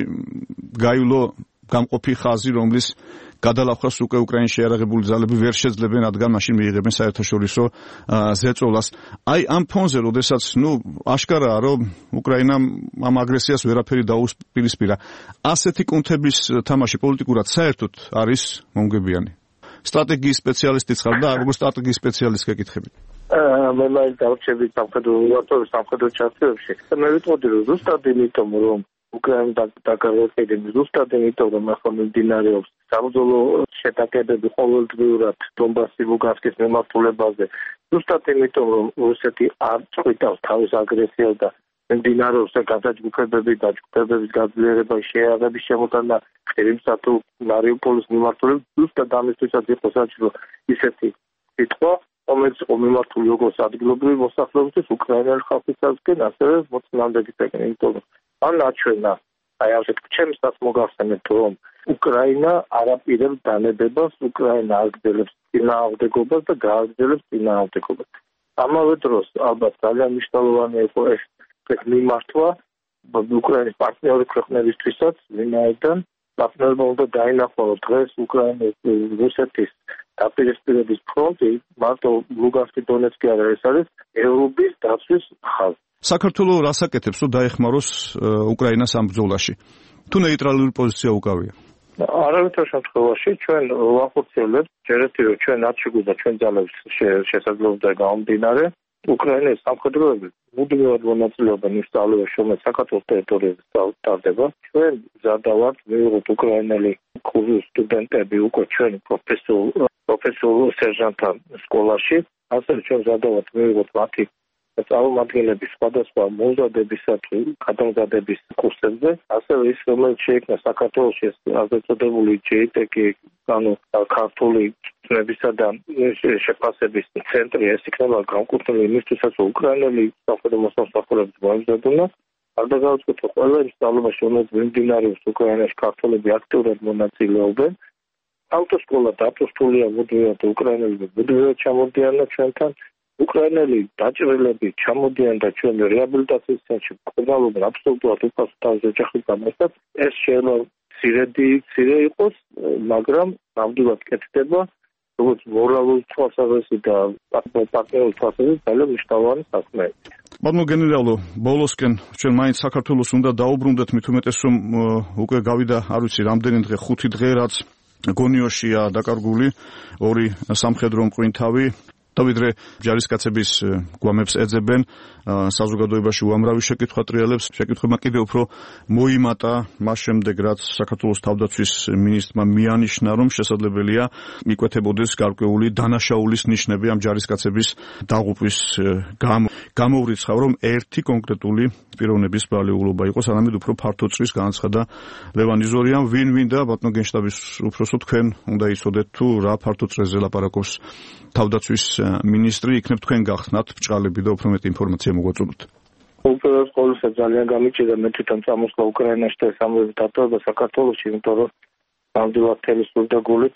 გაივლო გამყოფი ხაზი, რომლის გადალახვას უკვე უკრაინის შეიარაღებული ძალები ვერ შეძლებენ, რადგან მაშინ მიიღებენ საერთაშორისო ზეწოლას. აი ამ ფონზე, როდესაც აშკარაა, რომ უკრაინამ ამ აგრესიას ვერაფერი დაუპირისპირა, ასეთი კუნთების თამაში პოლიტიკურად საერთოდ არის მომგებიანი. სტრატეგიის სპეციალისტიც ხარ და როგორც სტრატეგიის სპეციალისტს გეკითხებით. მე მაინც დავრჩებით სამხედრო ჩართვებში. მე ვიტყოდი, რომ ზუსტად იმიტომ, რომ უკრაინა დაკავებული ზუსტად იმიტომ, რომ ახლა მიმდინარეობს საბრძოლო შეტაკებები ყოველდღიურად დონბასის ლუგანსკის მიმართულებაზე, ზუსტად იმიტომ, რომ რუსეთი არ წვითავს თავის აგრესიას და მიმდინარეობს დაჯგუფებების გაძლიერება, შეიარაღების შემოტანა ყირიმსა თუ მარიუპოლის მიმართულებით, ზუსტად ამისთვისაც იყო საჭირო ისეთი სიტყვა, რომელიც იყო მიმართული როგორც ადგილობრივი მოსახლეობისთვის, უკრაინელი ხალხისაგან, ასევე მოწინააღმდეგეებისაგან, იმიტომ რომ ან აჩვენა, აი ამ ჩემსაც მოგახსენეთ, რომ უკრაინა არაპირებს დანებებას, უკრაინა აგრძელებს წინააღმდეგობას და გააგრძელებს წინააღმდეგობას. ამავე დროს, ალბათ ძალიან მნიშვნელოვანი იყო ეს მიმართვა უკრაინის პარტნიორი ქვეყნებისთვისაც, ვინაიდან პარტნიორებმა უნდა დაინახონ, რომ დღეს უკრაინის რუსეთის დაპირისპირების ფრონტი მარტო ლუგანსკი, დონეცკი არ არის, ეს არის ევროპის დაცვის ხაზი. საქართველოს რას აკეთებს, რომ დაეხმაროს უკრაინას ამ ბრძოლაში? თუ ნეიტრალური პოზიცია უკავია? არავითარ შემთხვევაში ჩვენ ვახორციელებთ ჯერეთი, რომ ჩვენ არ შეგვიძლია ჩვენ ძალებს შესაძლებლობა გამომდინარე უკრაინის სამხედროები მუდმივად მონაწილეობენ იმ სწავლებაში, რომელიც საქართველოს ტერიტორიაზე ტარდება. ჩვენ მზადავართ მივიღოთ უკრაინელი კურსის სტუდენტები უკვე ჩვენ პროფესიულ სერჟანტთა სკოლაში, ასევე ჩვენ მზადავართ მივიღოთ მათი წარმომადგენლების სხვადასხვა მომზადებისა თუ გადამზადების კურსებზე, ასევე ის, რომელიც შეიქმნა საქართველოში ასე წოდებული JTEC-ი, ანუ ქართული ცნებისა და შეფასების ცენტრი, ეს იქნება განკუთვნილი იმისთვისაც, რომ უკრაინელი სამხედრო მოსამსახურეებს მოემზადონ. არ დაგავიწყოთ, ყველა იმ სწავლებაში, რომელიც მიმდინარეობს უკრაინაში, ქართველები აქტიურად მონაწილეობენ. ავტოსკოლა დაპოსტულია მუდმივად უკრაინელი მუდმივად ჩამოდიან ჩვენთან. უკრაინელი დაჭრილები ჩამოდიან და ჩვენი რეაბილიტაციის ცენტრში ყრდნობენ აბსოლუტურად უფასო თავის ოჯახის გამოსած. ეს შეიძლება მცირე იყოს, მაგრამ ნამდვილად კეთდება, როგორც მორალური თვალსაზრისით და პარტნიორული თვალსაზრისით ძალიან მნიშვნელოვანი საქმეა. ბატონო გენერალო, ბოლოსკენ ჩვენ მაინც საქართველოს უნდა დაუბრუნდეთ, მით უმეტეს რომ უკვე გავიდა, არ ვიცი, რამდენი დღე, 5 დღე, რაც გონიოშია დაკარგული ორი სამხედრო მყინთავი. დავიდრე ჯარისკაცების გვამებს ეძებენ, საზოგადოებაში უამრავი შეკითხვა ტრიალებს, შეკითხვებმა კიდევ უფრო მოიმატა მას შემდეგ, რაც საქართველოს თავდაცვის მინისტრმა მიანიშნა, რომ შესაძლებელია იკვეთებოდეს გარკვეული დანაშაულის ნიშნები ამ ჯარისკაცების დაღუპვის გამო. გამოვრიცხავ, რომ ერთი კონკრეტული პიროვნების ბრალეულობა იყო, სანამედ უფრო ფართო წრის განაცხადა ლევან იზორიამ. ვინ და ბატონო გენშტაბის უფროსო, თქვენ უნდა იცოდეთ თუ რა ფართო წრეზე ლაპარაკობს თავდაცვის მინისტრი, იქნებ თქვენ გახსნათ ბჭყალები და უფრო მეტი ინფორმაცია მოგვაწოდოთ. უპირველეს ყოვლისა ძალიან გამიჭირდა მე თვითონ წამოსვლა უკრაინაში და სამხედრო დატოვება საქართველოში, იმიტომ რომ ნამდვილად თელი სულ და გულით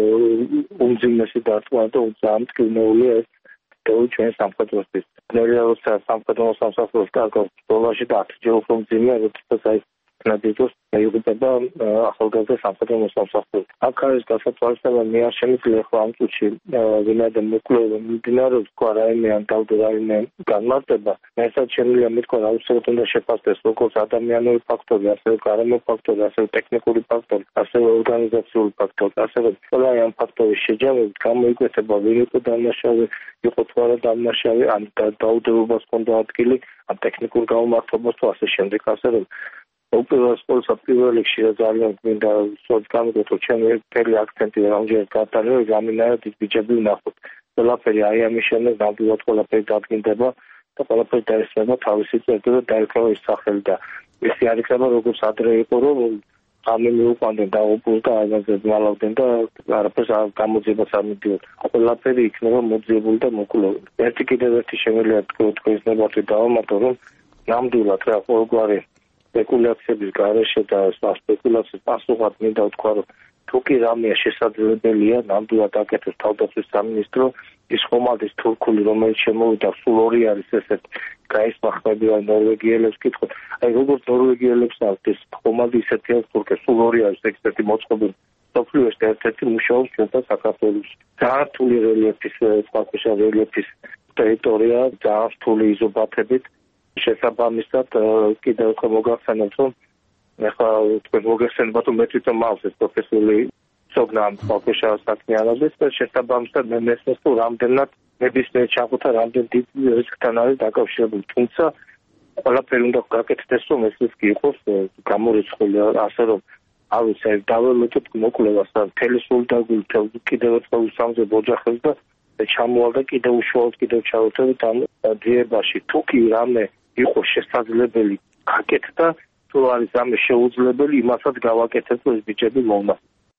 უმძიმესი დარტყმა და უზამთკივნეულია ეს ჩვენ სამხედროსთვის. ნერვიაოცა სამხედრო სამსახურის კარგად ბოლოში და 10 ჯერ უფრო მძიმეა, როდესაც აი ნადიროს მეიღუპება ახალგაზრდა სამხედრო სამსახური. აქ არის გასათვალისწინება, მე არ შემიძლია ხო ამ წუთში ვინაიდან მოკვლევა მიმდინარეობს, თქვა რაიმე ან დავდო რაიმე განმარტება, მესაც შემიძლია მითქვა, რა უცებად უნდა შეფასდეს როგორც ადამიანური ფაქტორი, ასევე გარემო ფაქტორი, ასევე ტექნიკური ფაქტორი, ასევე ორგანიზაციული ფაქტორი, ასევე ყველა ამ ფაქტორის შეჯამებით გამოიკვეთება, ვინ იყო დამნაშავე, იყო თუ არა დამნაშავე, ან დაუდევრობას ჰქონდა ადგილი, ან ტექნიკურ გამომართვებას თუ ასე შემდეგ, ასევე უპირველეს ყოვლისა პირველ რიგში ძალიან გვინდა გამიგოთ, რომ ჩემი მთელი აქცენტი რამდენჯერ გატანილი, გამინაოთ ის ბიჭები ვნახოთ. ყველაფერი აი ამის შემდეგ ნამდვილად ყველაფერი დადგინდება და ყველაფერი დაესწრება თავისი წრეზე და დაერქვა ის სახელი და ისი არ იქნება როგორც ადრე იყო, რომ ამი მიუყვანდნენ და უპირ და აღაზრდ მალავდნენ და არაფერს გამოძიებას არ მიდიოდ. ყველაფერი იქნება მოძიებული და მოკლული. ერთი კიდევ ერთი შემიძლია თქვის ნებართვით დავამატო, რომ ნამდვილად რა ყოველგვარი სპეკულაციების გარეშე და სპეკულაციების პასუხად მინდა ვთქვა, რომ თუ კი რამეა შესაძლებელია ნამდვილად აკეთოს თავდაცვის სამინისტრო, ის ხომალდის თურქული, რომელიც შემოვიდა, სულ ორი არის ესეთ გაისმახები ან ნორვეგიელებს კითხოთ. აი როგორც ნორვეგიელებს აქვს ეს ხომალდი ისეთი აქვს თურქე, სულ ორი არის ექსპერტი მოწყობილი. სოფლიოში ერთ-ერთი მუშაობს ჩვენთან საქართველოში. ძალიან რთული რელიეფის, წყალქვეშა რელიეფის ტერიტორია, ძალიან რთული იზობათებით. შესაბამისად კიდევ უფრო მოგახსენებთ, რომ ახლა თქვენ მოგეხსენებათ, რომ მე თვითონ მაქვს ეს პროფესიული ცოდნა ამ წყალქვეშა საქმიანობის და შესაბამისად მე მესმის, რომ რამდენად ნებისმიერ ჩახუთა რამდენ დიდ რისკთან არის დაკავშირებული. თუმცა ყველაფერი უნდა გაკეთდეს, რომ ეს რისკი იყოს გამორიცხული, ასე რომ არ ვიცი, დაველოდოთ მოკვლევას და მთელი სულდაგული კიდევ ერთხელ უსამძებ ოჯახებს და ჩამოვალდა კიდევ უშუალოდ კიდევ ჩავერთებით ამ ძიებაში. თუ კი რამე იყო შესაძლებელი გაკეთდა, თუ არის ამე შეუძლებელი, იმასაც გავაკეთებ, რომ ეს ბიჭები მოვნა.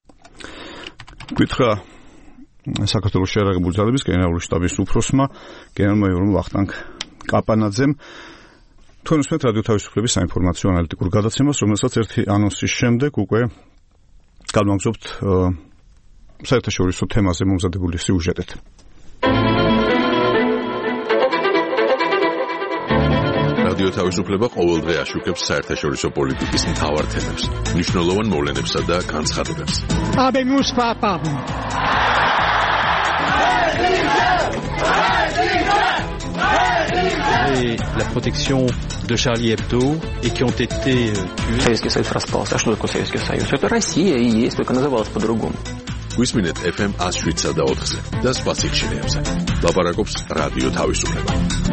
გითხრა საქართველოს შეიარაღებული ძალების გენერალური შტაბის უფროსმა, გენერალ-მაიორმა ვახტანგ კაპანაძემ. თქვენ უსმენთ რადიო თავისუფლების საინფორმაციო ანალიტიკურ გადაცემას, რომელსაც ერთი ანონსის შემდეგ უკვე განვაგრძობთ საერთაშორისო თემაზე მომზადებული სიუჟეტით. რადიო თავისუფლება ყოველდღე აშუქებს საერთაშორისო პოლიტიკის მთავარ თემებს, მნიშვნელოვან მოვლენებსა და განცხადებებს. Habemus papam. Et la protection de Charlie Hebdo et qui ont été tués. Советский Союз распался. А что такое Советский Союз? Это Россия и есть, только называлась по-другому. გვისმინეთ FM 107 და 4-ზე და სხვა სიხშირეებზე. ლაპარაკობს რადიო თავისუფლება.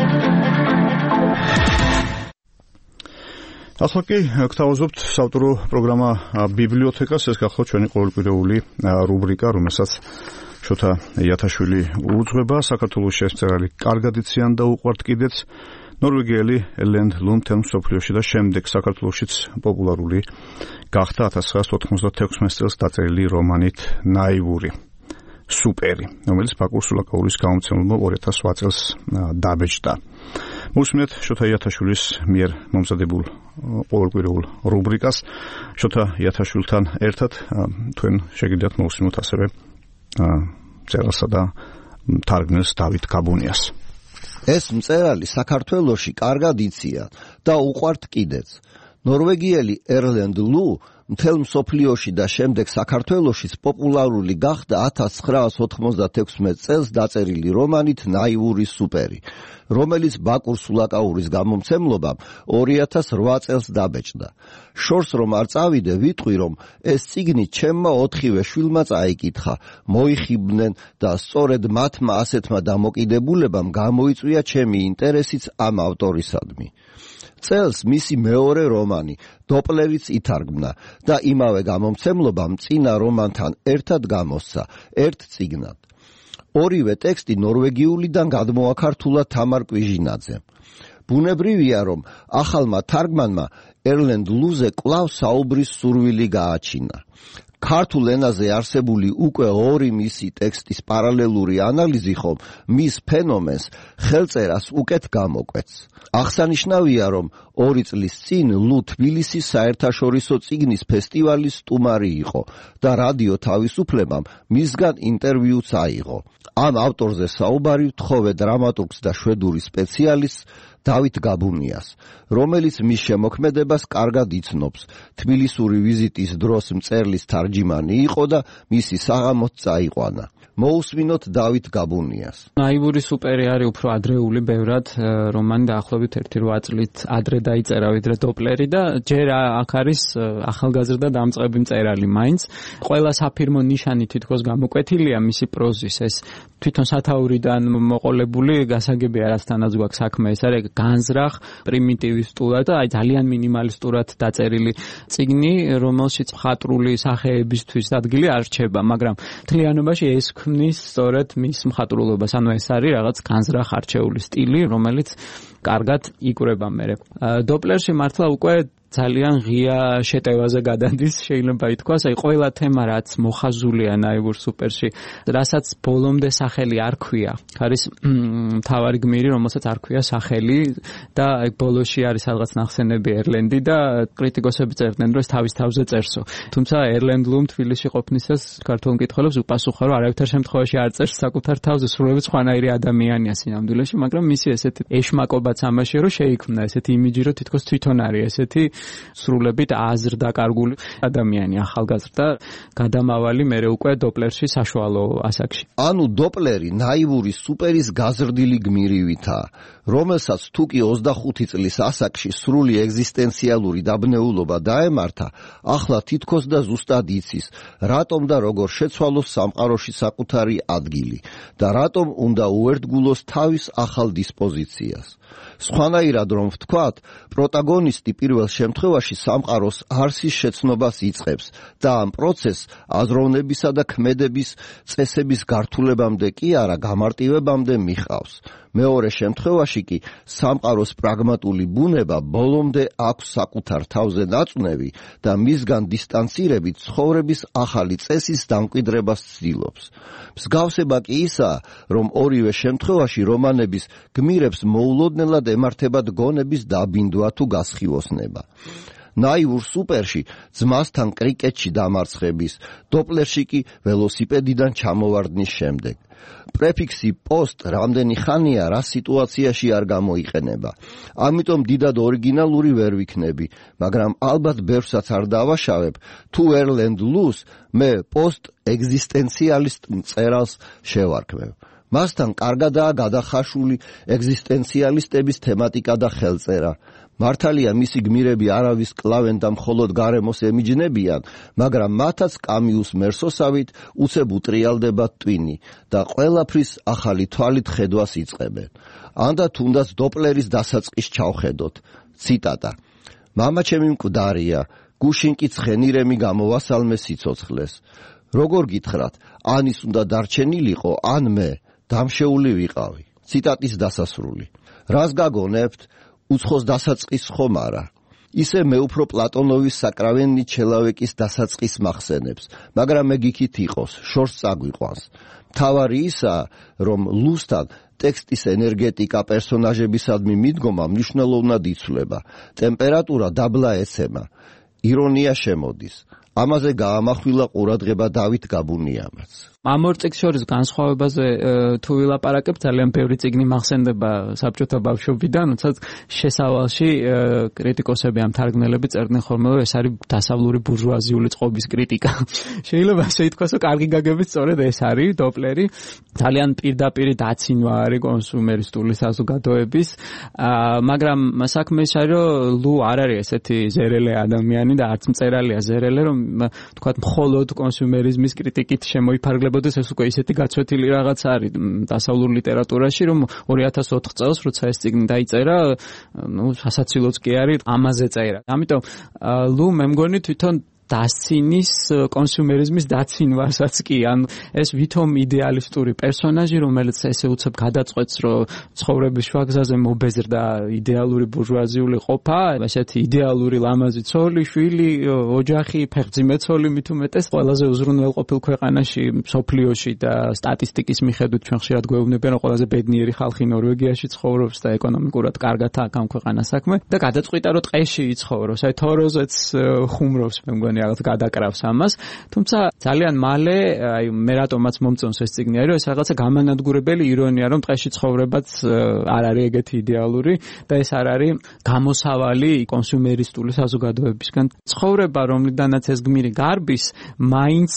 ახლა კი გთავაზობთ საავტორო პროგრამა ბიბლიოთეკას, ეს გახლავთ ჩვენი ყოველკვირეული რუბრიკა, რომელსაც შოთა იათაშვილი უძღვება. საქართველოს შესწრალი კარგად იციან და უყვართ კიდეც ნორვეგიელი ლენდ ლუნდ მსოფლიოში და შემდეგ საქართველოშიც პოპულარული გახდა 1996 წელს დაწერილი რომანით ნაივური სუპერი, რომელიც ბაკურ სულაკაურის გამომცემლობა 2008 წელს დაბეჭდა. მოვსმინეთ შოთა იათაშვილის მიერ მომზადებულ ყოველკვირეულ რუბრიკას. შოთა იათაშვილთან ერთად თქვენ შეგიძლიათ მოვსმინოთ ასევე მწერალსა და თარგმნელს დავით გაბუნიას. ეს მწერალი საქართველოში კარგად იციან და უყვართ კიდეც. ნორვეგიელი ერლენდ ლუ მთელ მსოფლიოში და შემდეგ საქართველოშიც პოპულარული გახდა 1996 წელს დაწერილი რომანით ნაივური სუპერი, რომელიც ბაკურ სულაკაურის გამომცემლობამ 2008 წელს დაბეჭდა. შორს რომ არ წავიდე, ვიტყვი რომ ეს წიგნი ჩემმა 4-ვე შვილმა წაიკითხა, მოიხიბნენ და სწორედ მათმა ასეთმა დამოკიდებულებამ გამოიწვია ჩემი ინტერესიც ამ ავტორისადმი. წელს მისი მეორე რომანი დოპლერიც ითარგმნა და იმავე გამომცემლობამ წინა რომანთან ერთად გამოსცა ერთ წიგნად. ორივე ტექსტი ნორვეგიულიდან გადმოაქართულა თამარ კვიჟინაძემ. ბუნებრივია, რომ ახალმა თარგმანმა ერლენდ ლუზე კვლავ საუბრის სურვილი გააჩინა. ქართულ ენაზე არსებული უკვე 2 მისი ტექსტის პარალელური ანალიზი ხომ მის ფენომენს ხელწერას უკეთ გამოკვეთს. აღსანიშნავია, რომ 2 წლის წინ ლუ თბილისის საერთაშორისო წიგნის ფესტივალის სტუმარი იყო და რადიო თავისუფლებამ მისგან ინტერვიუც აიღო. ამ ავტორზე საუბარი ვთხოვე დრამატურგს და შვედური სპეციალისტს დავით გაბუნიას, რომელიც მის შემოქმედებას კარგად იცნობს. თბილისური ვიზიტის დროს მწერლის თარჯიმანი იყო და მისი საღამოც წაიყვანა. მოусმინოთ დავით გაბუნიას. ნაივური სუპერი არის უფრო ადრეული ბევრად რომანი, დაახლოებით 1-8 წლით ადრე დაიწერა ვიდრე დოპლერი და ჯერ აქ არის ახალგაზრდა დამწყები მწერალი მაინც. ყველა საფირმო ნიშანი თითქოს გამოკვეთილია მისი პროზის, ეს თვითონ სათაურიდან მოყოლებული გასაგებია, რასთანაც გვაქვს საქმე, ეს არის განზრახ პრიმიტივისტულად და აი ძალიან მინიმალისტურად დაწერილი წიგნი, რომელშიც მხატვრული სახეებისთვის ადგილი არ რჩება, მაგრამ მთლიანობაში ეს ქმნის სწორედ მის მხატვრულობას. ანუ ეს არის რაღაც განზრახ არჩეული სტილი, რომელიც კარგად იკვრება მერე. დოპლერში მართლა უკვე ძალიან ღია შეტევაზე გადადის, შეიძლება ითქვას, აი ყველა თემა რაც მოხაზულია ნაივურ სუპერში, რასაც ბოლომდე სახელი არ ქვია. არის მთავარი გმირი, რომელსაც არ ქვია სახელი და აი ბოლოში არის რაღაც ნახსენები ერლენდი და კრიტიკოსები წერდნენ, რომ ეს თავის თავზე წერსო. თუმცა ერლენდ ლუმ თბილისში ყოფნისას ქართულ მკითხველებს უპასუხა, რომ არავითარ შემთხვევაში არ წერს საკუთარ თავზე, სრულებით სხვანაირი ადამიანია სინამდვილეში, მაგრამ მისი ესეთი ეშმაკობაც ამაში, რომ შეიქმნა ესეთი იმიჯი, რომ თითქოს თვითონ არის ესეთი სრულებით აზრდაკარგული ადამიანი, ახალგაზრდა, გადამავალი მერე უკვე დოპლერში საშუალო ასაკში. ანუ დოპლერი ნაივური სუპერის გაზრდილი გმირივითაა, რომელსაც თუკი 25 წლის ასაკში სრული ეგზისტენციალური დაბნეულობა დაემართა, ახლა თითქოს და ზუსტად იცის, რატომ და როგორ შეცვალოს სამყაროში საკუთარი ადგილი და რატომ უნდა უერთგულოს თავის ახალ დისპოზიციას. სხვანაირად რომ ვთქვათ, პროტაგონისტი პირველ შემთხვევაში სამყაროს არსის შეცნობას იწყებს და ამ პროცესს აზროვნებისა და ქმედების წესების გართულებამდე კი არა, გამარტივებამდე მიხავს. მეორე შემთხვევაში კი სამყაროს პრაგმატული ბუნება ბოლომდე აქვს საკუთარ თავზე ნაწუნევი და მისგან დისტანცირებით ცხოვრების ახალი წესის დამკვიდრებას ცდილობს. მსგავსება კი ისაა, რომ ორივე შემთხვევაში რომანების გმირებს მოულოდნელად ემართებათ გონების დაბინდვა თუ გასხივოსნება. ნაივურ სუპერში ძმასთან კრიკეტში დამარცხების, დოპლერში კი ველოსიპედიდან ჩამოვარდნის შემდეგ. პრეფიქსი post რამდენი ხანია რა სიტუაციაში არ გამოიყენება. ამიტომ დიდად ორიგინალური ვერ ვიქნები, მაგრამ ალბათ ბევრსაც არ დავაშავებ, თუ ერლენდ ლუს მე post ეგზისტენციალისტ მწერალს შევარქმევ. მასთან კარგადაა გადახაშული ეგზისტენციალისტების თემატიკა და ხელწერა. მართალია მისი გმირები არავის კლავენ და მხოლოდ გარემოს ემიჯნებიან, მაგრამ მათაც კამიუს მერსოსავით უცებ უტრიალდება ტვინი და ყველაფრის ახალი თვალით ხედვას იწყებენ. ანდა თუნდაც დოპლერის დასაწყის ჩავხედოთ. ციტატა. მამაჩემი მკვდარია, გუშინ კი ცხენირემი გამოვასალმე სიცოცხლეს. როგორ გითხრათ, ანის უნდა დარჩენილიყო, ან მე დამშეული ვიყავი. ციტატის დასასრული. რას გაგონებთ? უცხოს დასაწყის ხომ არა. ისე მე უფრო პლატონოვის საკრავენი ჩელავეკის დასაწყის მახსენებს, მაგრამ მე გიქით იყოს, შორს წაგვიყვანს. მთავარი ისაა, რომ ლუსთან ტექსტის ენერგეტიკა პერსონაჟებისადმი მიდგომა მნიშვნელოვნად იცვლება. ტემპერატურა დაბლა ეცემა. ირონია შემოდის. ამაზე გაამახვილა ყურადღება დავით გაბუნიამაც. ამ ორ წიგნს შორის განსხვავებაზე თუ ვილაპარაკებ, ძალიან ბევრი წიგნი მახსენდება საბჭოთა ბავშვობიდან, როდესაც შესავალში კრიტიკოსები ამ თარგმნელები წერდნენ ხოლმე, რომ ეს არის დასავლური ბურჟუაზიული წყობის კრიტიკა. შეიძლება ასე ითქვას, რომ კარგი გაგებით სწორედ ეს არის დოპლერი, ძალიან პირდაპირი დაცინვა არის კონსუმერისტული საზოგადოების, მაგრამ საქმე ის არის, რომ ლუ არ არის ესეთი ზერელე ადამიანი და არც მწერალია ზერელე, რომ თქვათ მხოლოდ კონსუმერიზმის კრიტიკით შემოიფარგლება ეს უკვე ისეთი გაცვეთილი რაღაც არის დასავლურ ლიტერატურაში, რომ 2004 წელს, როცა ეს წიგნი დაიწერა, სასაცილოც კი არის ამაზე წერა. ამიტომ ლუ მე მგონი თვითონ დასცინის კონსუმერიზმის დაცინვასაც კი, ან ეს ვითომ იდეალისტური პერსონაჟი, რომელიც ესე უცებ გადაწყვეტს, რომ ცხოვრების შუაგზაზე მობეზრდა idеალური ბურჟუაზიული ყოფა, ესეთი იდეალური ლამაზი ცოლი, შვილი, ოჯახი, ფეხმძიმე ცოლი მით უმეტეს, ყველაზე უზრუნველყოფილ ქვეყანაში, მსოფლიოში და სტატისტიკის მიხედვით ჩვენ ხშირად გვეუბნებიან, რომ ყველაზე ბედნიერი ხალხი ნორვეგიაში ცხოვრობს და ეკონომიკურად კარგად აქვს ამ ქვეყანას საქმე და გადაწყვიტა, რომ ტყეში იცხოვროს, აი თოროზეც ხუმრობს მე მგონი რაღაც გადაკრავს ამას, თუმცა ძალიან მალე, აი მე რატომაც მომწონს ეს წიგნი არის, რომ ეს რაღაცა გამანადგურებელი ირონია, რომ ტყეში ცხოვრებაც არ არის ეგეთი იდეალური და ეს არ არის გამოსავალი კონსუმერისტული საზოგადოებისგან. ცხოვრება, რომლიდანაც ეს გმირი გარბის, მაინც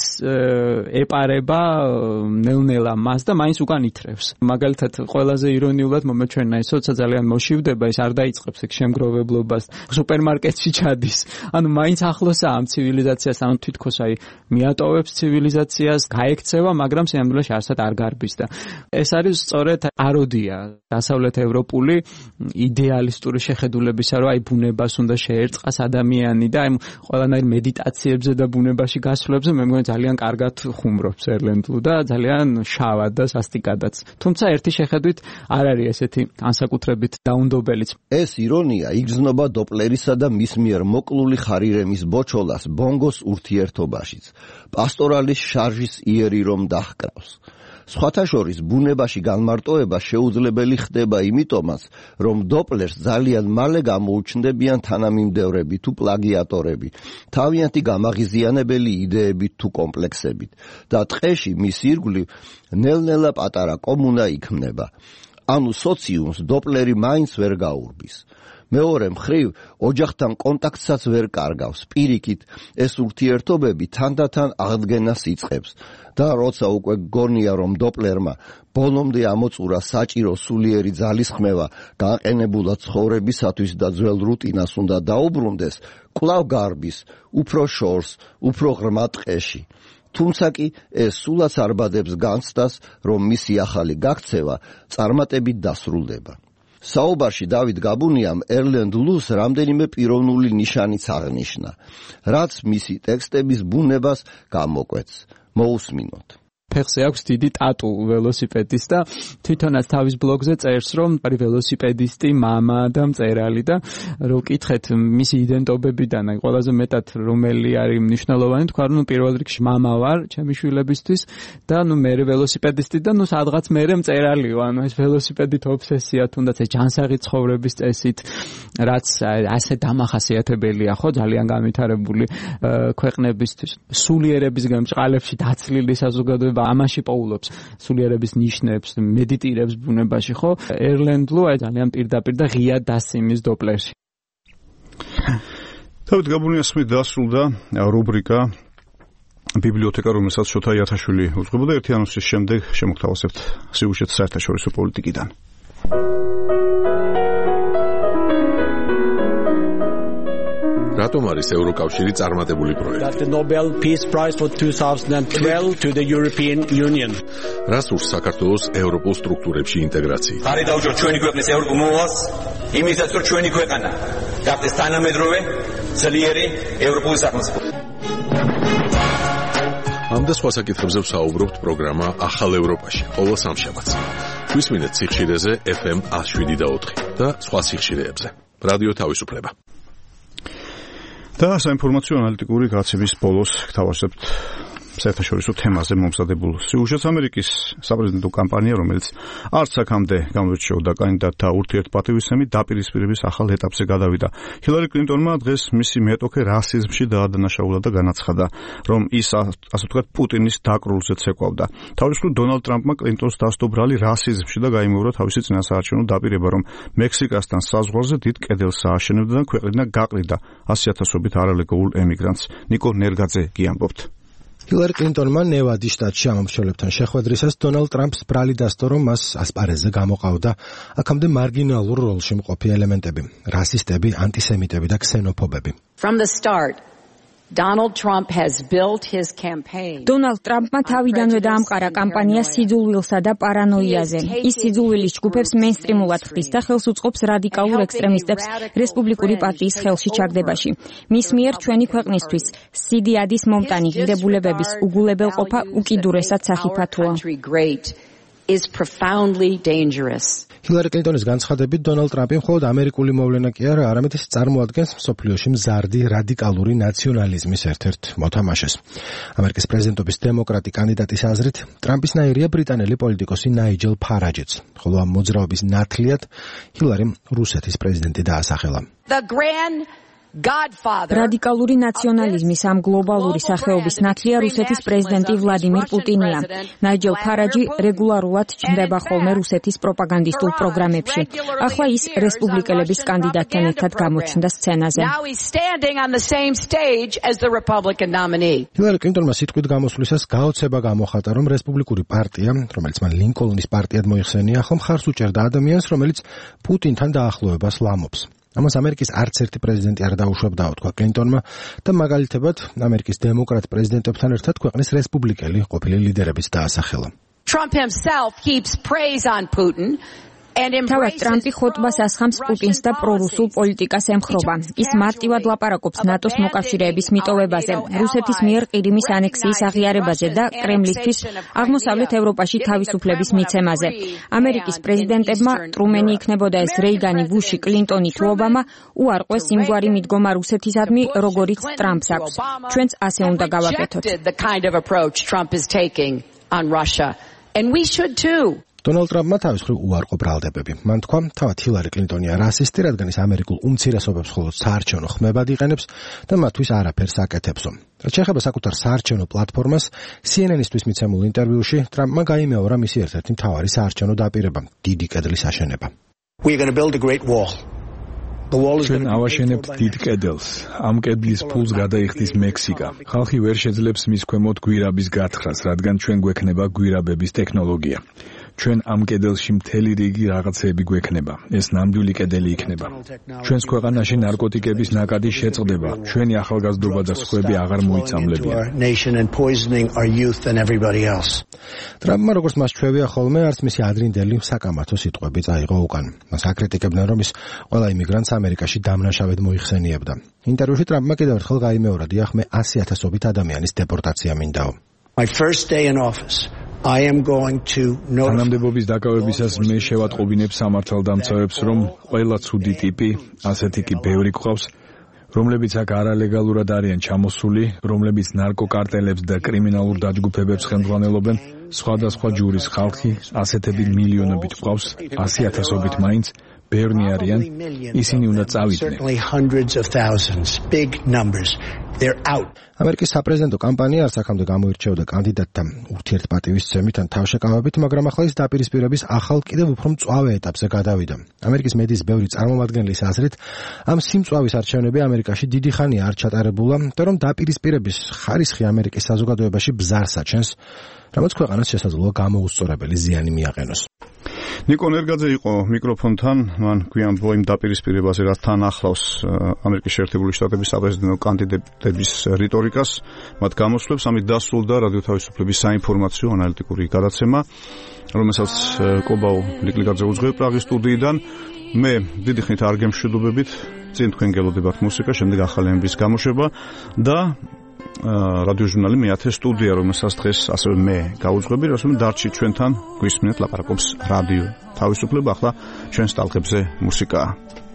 ეპარება ნელ-ნელა მას და მაინც უკან ითრევს. მაგალითად, ყველაზე ირონიულად მომეჩვენა ის, როცა ძალიან მოშივდება, ეს არ დაიწყებს ეგ შემგროვებლობას, სუპერმარკეტში ჩადის. ანუ მაინც ახლოსაა ამ ცივილიზაციას, ანუ თითქოს აი მიატოვებს ცივილიზაციას, გაექცევა, მაგრამ სიამოვნებაში არსად არ გარბის და ეს არის სწორედ აროდია დასავლეთ ევროპული იდეალისტური შეხედულებისა, რომ აი ბუნებას უნდა შეერწყას ადამიანი და აი ყველანაირ მედიტაციებზე და ბუნებაში გასვლებზე მე მგონი ძალიან კარგად ხუმრობს ერლენდლუ და ძალიან შავად და სასტიკადაც. თუმცა ერთი შეხედვით არ არის ესეთი განსაკუთრებით დაუნდობელიც. ეს ირონია იგრძნობა დოპლერისა და მის მიერ მოკლული ხარირემის ბოჩოლას ბონგოს ურთიერთობაშიც. პასტორალის შარჟის იერი რომ დაჰკრავს. სხვათა შორის ბუნებაში განმარტოება შეუძლებელი ხდება იმიტომაც, რომ დოპლერს ძალიან მალე გამოუჩნდებიან თანამიმდევრები თუ პლაგიატორები, თავიანთი გამაღიზიანებელი იდეებით თუ კომპლექსებით და ტყეში მის ირგვლივ ნელ-ნელა პატარა კომუნა იქმნება. ანუ სოციუმს დოპლერი მაინც ვერ გაურბის. მეორე მხრივ, ოჯახთან კონტაქტსაც ვერ კარგავს. პირიქით, ეს ურთიერთობები თანდათან აღდგენას იწყებს და როცა უკვე გონია, რომ დოპლერმა ბოლომდე ამოწურა საჭირო სულიერი ძალისხმევა გაყენებულად ცხოვრებისათვის და ძველ რუტინას უნდა დაუბრუნდეს, კვლავ გარბის, უფრო შორს, უფრო ღრმა ტყეში. თუმცა კი ეს სულაც არბადებს განცდას, რომ მისი ახალი გაქცევა წარმატებით დასრულდება. საუბარში დავით გაბუნიამ ერლენდ ლუს რამდენიმე პიროვნული ნიშანიც აღნიშნა, რაც მისი ტექსტების ბუნებას გამოკვეთს. მოусმინოთ. ფეხზე აქვს დიდი ტატუ ველოსიპედის და თვითონაც თავის ბლოგზე წერს, რომ არის ველოსიპედისტი, მამა და მწერალი და რო კითხეთ მისი იდენტობებიდან, აი ყველაზე მეტად რომელი არის მნიშვნელოვანი, თქვა რომ პირველ რიგში მამა ვარ ჩემი შვილებისთვის და ნუ მე ველოსიპედისტი და ნუ სადღაც მე მწერალიო, ანუ ეს ველოსიპედით ობსესია, თუნდაც ეს ჯანსაღი ცხოვრების წესით, რაც ასე დამახასიათებელია, ხო, ძალიან განვითარებული ქვეყნებისთვის. სულიერებისგან წყალებში დაცლილი საზოგადოება ამაში პოულობს სულიერების ნიშნებს, მედიტირებს ბუნებაში, ხო? ერლენდლუ აი ძალიან პირდაპირ და ღია დასიმის დოპლერში. დავით გაბუნიას მით დასრულდა რუბრიკა ბიბლიოთეკა, რომელსაც შოთა იათაშვილი უძღვებოდა. ერთი ანონსის შემდეგ შემოგთავაზებთ სიუჟეტს საერთაშორისო პოლიტიკიდან. რატომ არის ევროკავშირი წარმატებული პროექტი? The Nobel Peace Prize for 2012 to the European Union. რას ურს საქართველოს ევროპულ სტრუქტურებში ინტეგრაცია? ხარი დაუჭირ ჩვენი ქვეყნის ევროპულ მოვალს, იმისაც რომ ჩვენი ქვეყანა გახდეს თანამედროვე, ძლიერი ევროპული სახელმწიფო. ამ და სხვა საკითხებზე ვსაუბრობთ პროგრამა ახალ ევროპაში, ყოველ სამშაბათს. გვისმინეთ სიხშირეზე FM 107.4 და სხვა სიხშირეებზე. რადიო თავისუფლება. და საინფორმაციო ანალიტიკური გაცემის ბოლოს გთავაზებთ საერთაშორისო თემაზე მომზადებულ სიუჟეტს. ამერიკის საპრეზიდენტო კამპანია, რომელიც არც აქამდე გამოირჩეოდა კანდიდატთა ურთიერთპატივისცემით, დაპირისპირების ახალ ეტაპზე გადავიდა. ჰილარი კლინტონმა დღეს მისი მეტოქე რასიზმში დაადანაშაულა და განაცხადა, რომ ის ასე ვთქვათ პუტინის დაკრულზე ცეკვავდა. თავისუფლ დონალდ ტრამპმა კლინტონს დასდო ბრალი რასიზმში და გაიმეორა თავისი წინასაარჩევნო დაპირება, რომ მექსიკასთან საზღვარზე დიდ კედელს ააშენებდა და ქვეყნიდან გაყრიდა 100,000-ობით არალეგალურ ემიგრანტს. ნიკო ნერგაძე გიამბობთ. ჰილარი კლინტონმა ნევადის შტატში ამომრჩევლებთან შეხვედრისას დონალდ ტრამპს ბრალი დასდო, რომ მას ასპარეზზე გამოყავდა აქამდე მარგინალურ როლში მყოფი ელემენტები, რასისტები, ანტისემიტები და ქსენოფობები. From the start, Donald Trump has built his campaign. Donald Trump-მა თავიდანვე დაამყარა კამპანია სიძულვილსა და პარანოიაზე. ის სიძულვილის ჯგუფებს მეინსტრიმულად ხდის და ხელს უწყობს რადიკალურ ექსტრემისტებს რესპუბლიკური პარტიის ხელში ჩაგდებაში. მის მიერ ჩვენი ქვეყნისთვის სიდიადის მომტანი ღირებულებების უგულებელყოფა უკიდურესად სახიფათოა. Is profoundly dangerous. ჰილარი კლინტონის განცხადებით, დონალდ ტრამპი მხოლოდ ამერიკული მოვლენა კი არა, არამედ ის წარმოადგენს მსოფლიოში მზარდი რადიკალური ნაციონალიზმის ერთ-ერთ მოთამაშეს. ამერიკის პრეზიდენტობის დემოკრატი კანდიდატის აზრით, ტრამპისნაირია ბრიტანელი პოლიტიკოსი ნაიჯელ ფარაჯიც, ხოლო ამ მოძრაობის ნათლიად ჰილარიმ რუსეთის პრეზიდენტი დაასახელა. რადიკალური ნაციონალიზმის ამ გლობალური სახეობის ნათლია რუსეთის პრეზიდენტი ვლადიმირ პუტინია. ნაიჯელ ფარაჯი რეგულარულად ჩნდება ხოლმე რუსეთის პროპაგანდისტულ პროგრამებში. ახლა ის რესპუბლიკელების კანდიდატთან ერთად გამოჩნდა სცენაზე. ჰილარი კლინტონმა სიტყვით გამოსვლისას გაოცება გამოხატა, რომ რესპუბლიკური პარტია, რომელიც მან ლინკოლნის პარტიად მოიხსენია, ხომ ხარს უჭერდა ადამიანს, რომელიც პუტინთან დაახლოებას ლამობს. ამას ამერიკის არც ერთი პრეზიდენტი არ დაუშვებდა, თქვა კლინტონმა და მაგალითებად ამერიკის დემოკრატ პრეზიდენტებთან ერთად ქვეყნის რესპუბლიკელი ყოფილი ლიდერებიც დაასახელა. Trump himself heaps praise on Putin. თავად ტრამპი ხოტბას ასხამს პუტინს და პრორუსულ პოლიტიკას ემხრობა. ის მარტივად ლაპარაკობს ნატოს მოკავშირეების მიტოვებაზე, რუსეთის მიერ ყირიმის ანექსიის აღიარებაზე და კრემლისთვის აღმოსავლეთ ევროპაში თავისუფლების მიცემაზე. ამერიკის პრეზიდენტებმა ტრუმენი იქნებოდა ეს რეიგანი, ბუში, კლინტონი თუ ობამა უარყვეს იმგვარი მიდგომა რუსეთისადმი, როგორიც ტრამპს აქვს. ჩვენც ასე უნდა გავაკეთოთ. დონალდ ტრამპმა თავის მხრივ უარყო ბრალდებები. მან თქვა, თავად ჰილარი კლინტონია რასისტი, რადგან ის ამერიკულ უმცირესობებს მხოლოდ საარჩევნო ხმებად იყენებს და მათთვის არაფერს აკეთებსო. რაც შეეხება საკუთარ საარჩევნო პლატფორმას, CNN-ისთვის მიცემულ ინტერვიუში ტრამპმა გაიმეორა მისი ერთ-ერთი მთავარი საარჩევნო დაპირება, დიდი კედლის აშენება. ჩვენ ავაშენებთ დიდ კედელს. ამ კედლის ფულს გადაიხდის მექსიკა. ხალხი ვერ შეძლებს მის ქვემოთ გვირაბის გათხრას, რადგან ჩვენ გვექნება გვირაბების ტექნოლოგია. ჩვენ ამ კედელში მთელი რიგი რაღაცეები გვექნება. ეს ნამდვილი კედელი იქნება. ჩვენს ქვეყანაში ნარკოტიკების ნაკადი შეწყდება. ჩვენი ახალგაზრდობა და სხვები აღარ მოიცამლებიან. ტრამპმა როგორც მას ჩვევია ხოლმე, არც მისი ადრინდელი საკამათო სიტყვები წაიღო უკან. მას აკრიტიკებდნენ, რომ ის ყველა იმიგრანტს ამერიკაში დამნაშავედ მოიხსენიებდა. ინტერვიუში ტრამპმა კიდევ ერთხელ გაიმეორა, დიახ, მე 100,000-ობით ადამიანის დეპორტაცია მინდაო. თანამდებობის დაკავებისას მე შევატყობინებ სამართალდამცავებს, რომ ყველა ცუდი ტიპი, ასეთი კი ბევრი გვყავს, რომლებიც აქ არალეგალურად არიან ჩამოსული, რომლებიც ნარკოკარტელებს და კრიმინალურ დაჯგუფებებს ხელმძღვანელობენ, სხვადასხვა ჯურის ხალხი, ასეთები მილიონობით გვყავს, 100,000-ობით მაინც, ბევრი არიან, ისინი უნდა წავიდნენ. ამერიკის საპრეზიდენტო კამპანია არც აქამდე გამოირჩეოდა კანდიდატთა ურთიერთპატივისცემით ან თავშეკავებით, მაგრამ ახლა ის დაპირისპირების ახალ კიდევ უფრო მწვავე ეტაპზე გადავიდა. ამერიკის მედიის ბევრი წარმომადგენლის აზრით, ამ სიმწვავის არჩევნები ამერიკაში დიდი ხანია არ ჩატარებულა, და რომ დაპირისპირების ხარისხი ამერიკის საზოგადოებაში ბზარს აჩენს, რამაც ქვეყანას შესაძლოა გამოუსწორებელი ზიანი მიაყენოს. ნიკო ნერგაძე იყო მიკროფონთან, მან გვიამბო იმ დაპირისპირებაზე, რაც თან ახლავს ამერიკის შეერთებული შტატების საპრეზიდენტო კანდიდატების რიტორიკას, მათ გამოსვლებს. ამით დასრულდა რადიო თავისუფლების საინფორმაციო ანალიტიკური გადაცემა, რომელსაც კობაო ლიკლიკაძე უძღვება პრაღის სტუდიიდან. მე დიდი ხნით არ გემშვიდობებით, წინ თქვენ გელოდებათ მუსიკა, შემდეგ ახალი ამბის გამოშვება და რადიო ჟურნალი მე-10 სტუდია, რომელსაც დღეს ასევე მე გაუძღვები, რასაც დარჩი ჩვენთან გვისმინეთ ლაპარაკობს რადიო თავისუფლება. ახლა ჩვენს ტალღებზე მუსიკაა.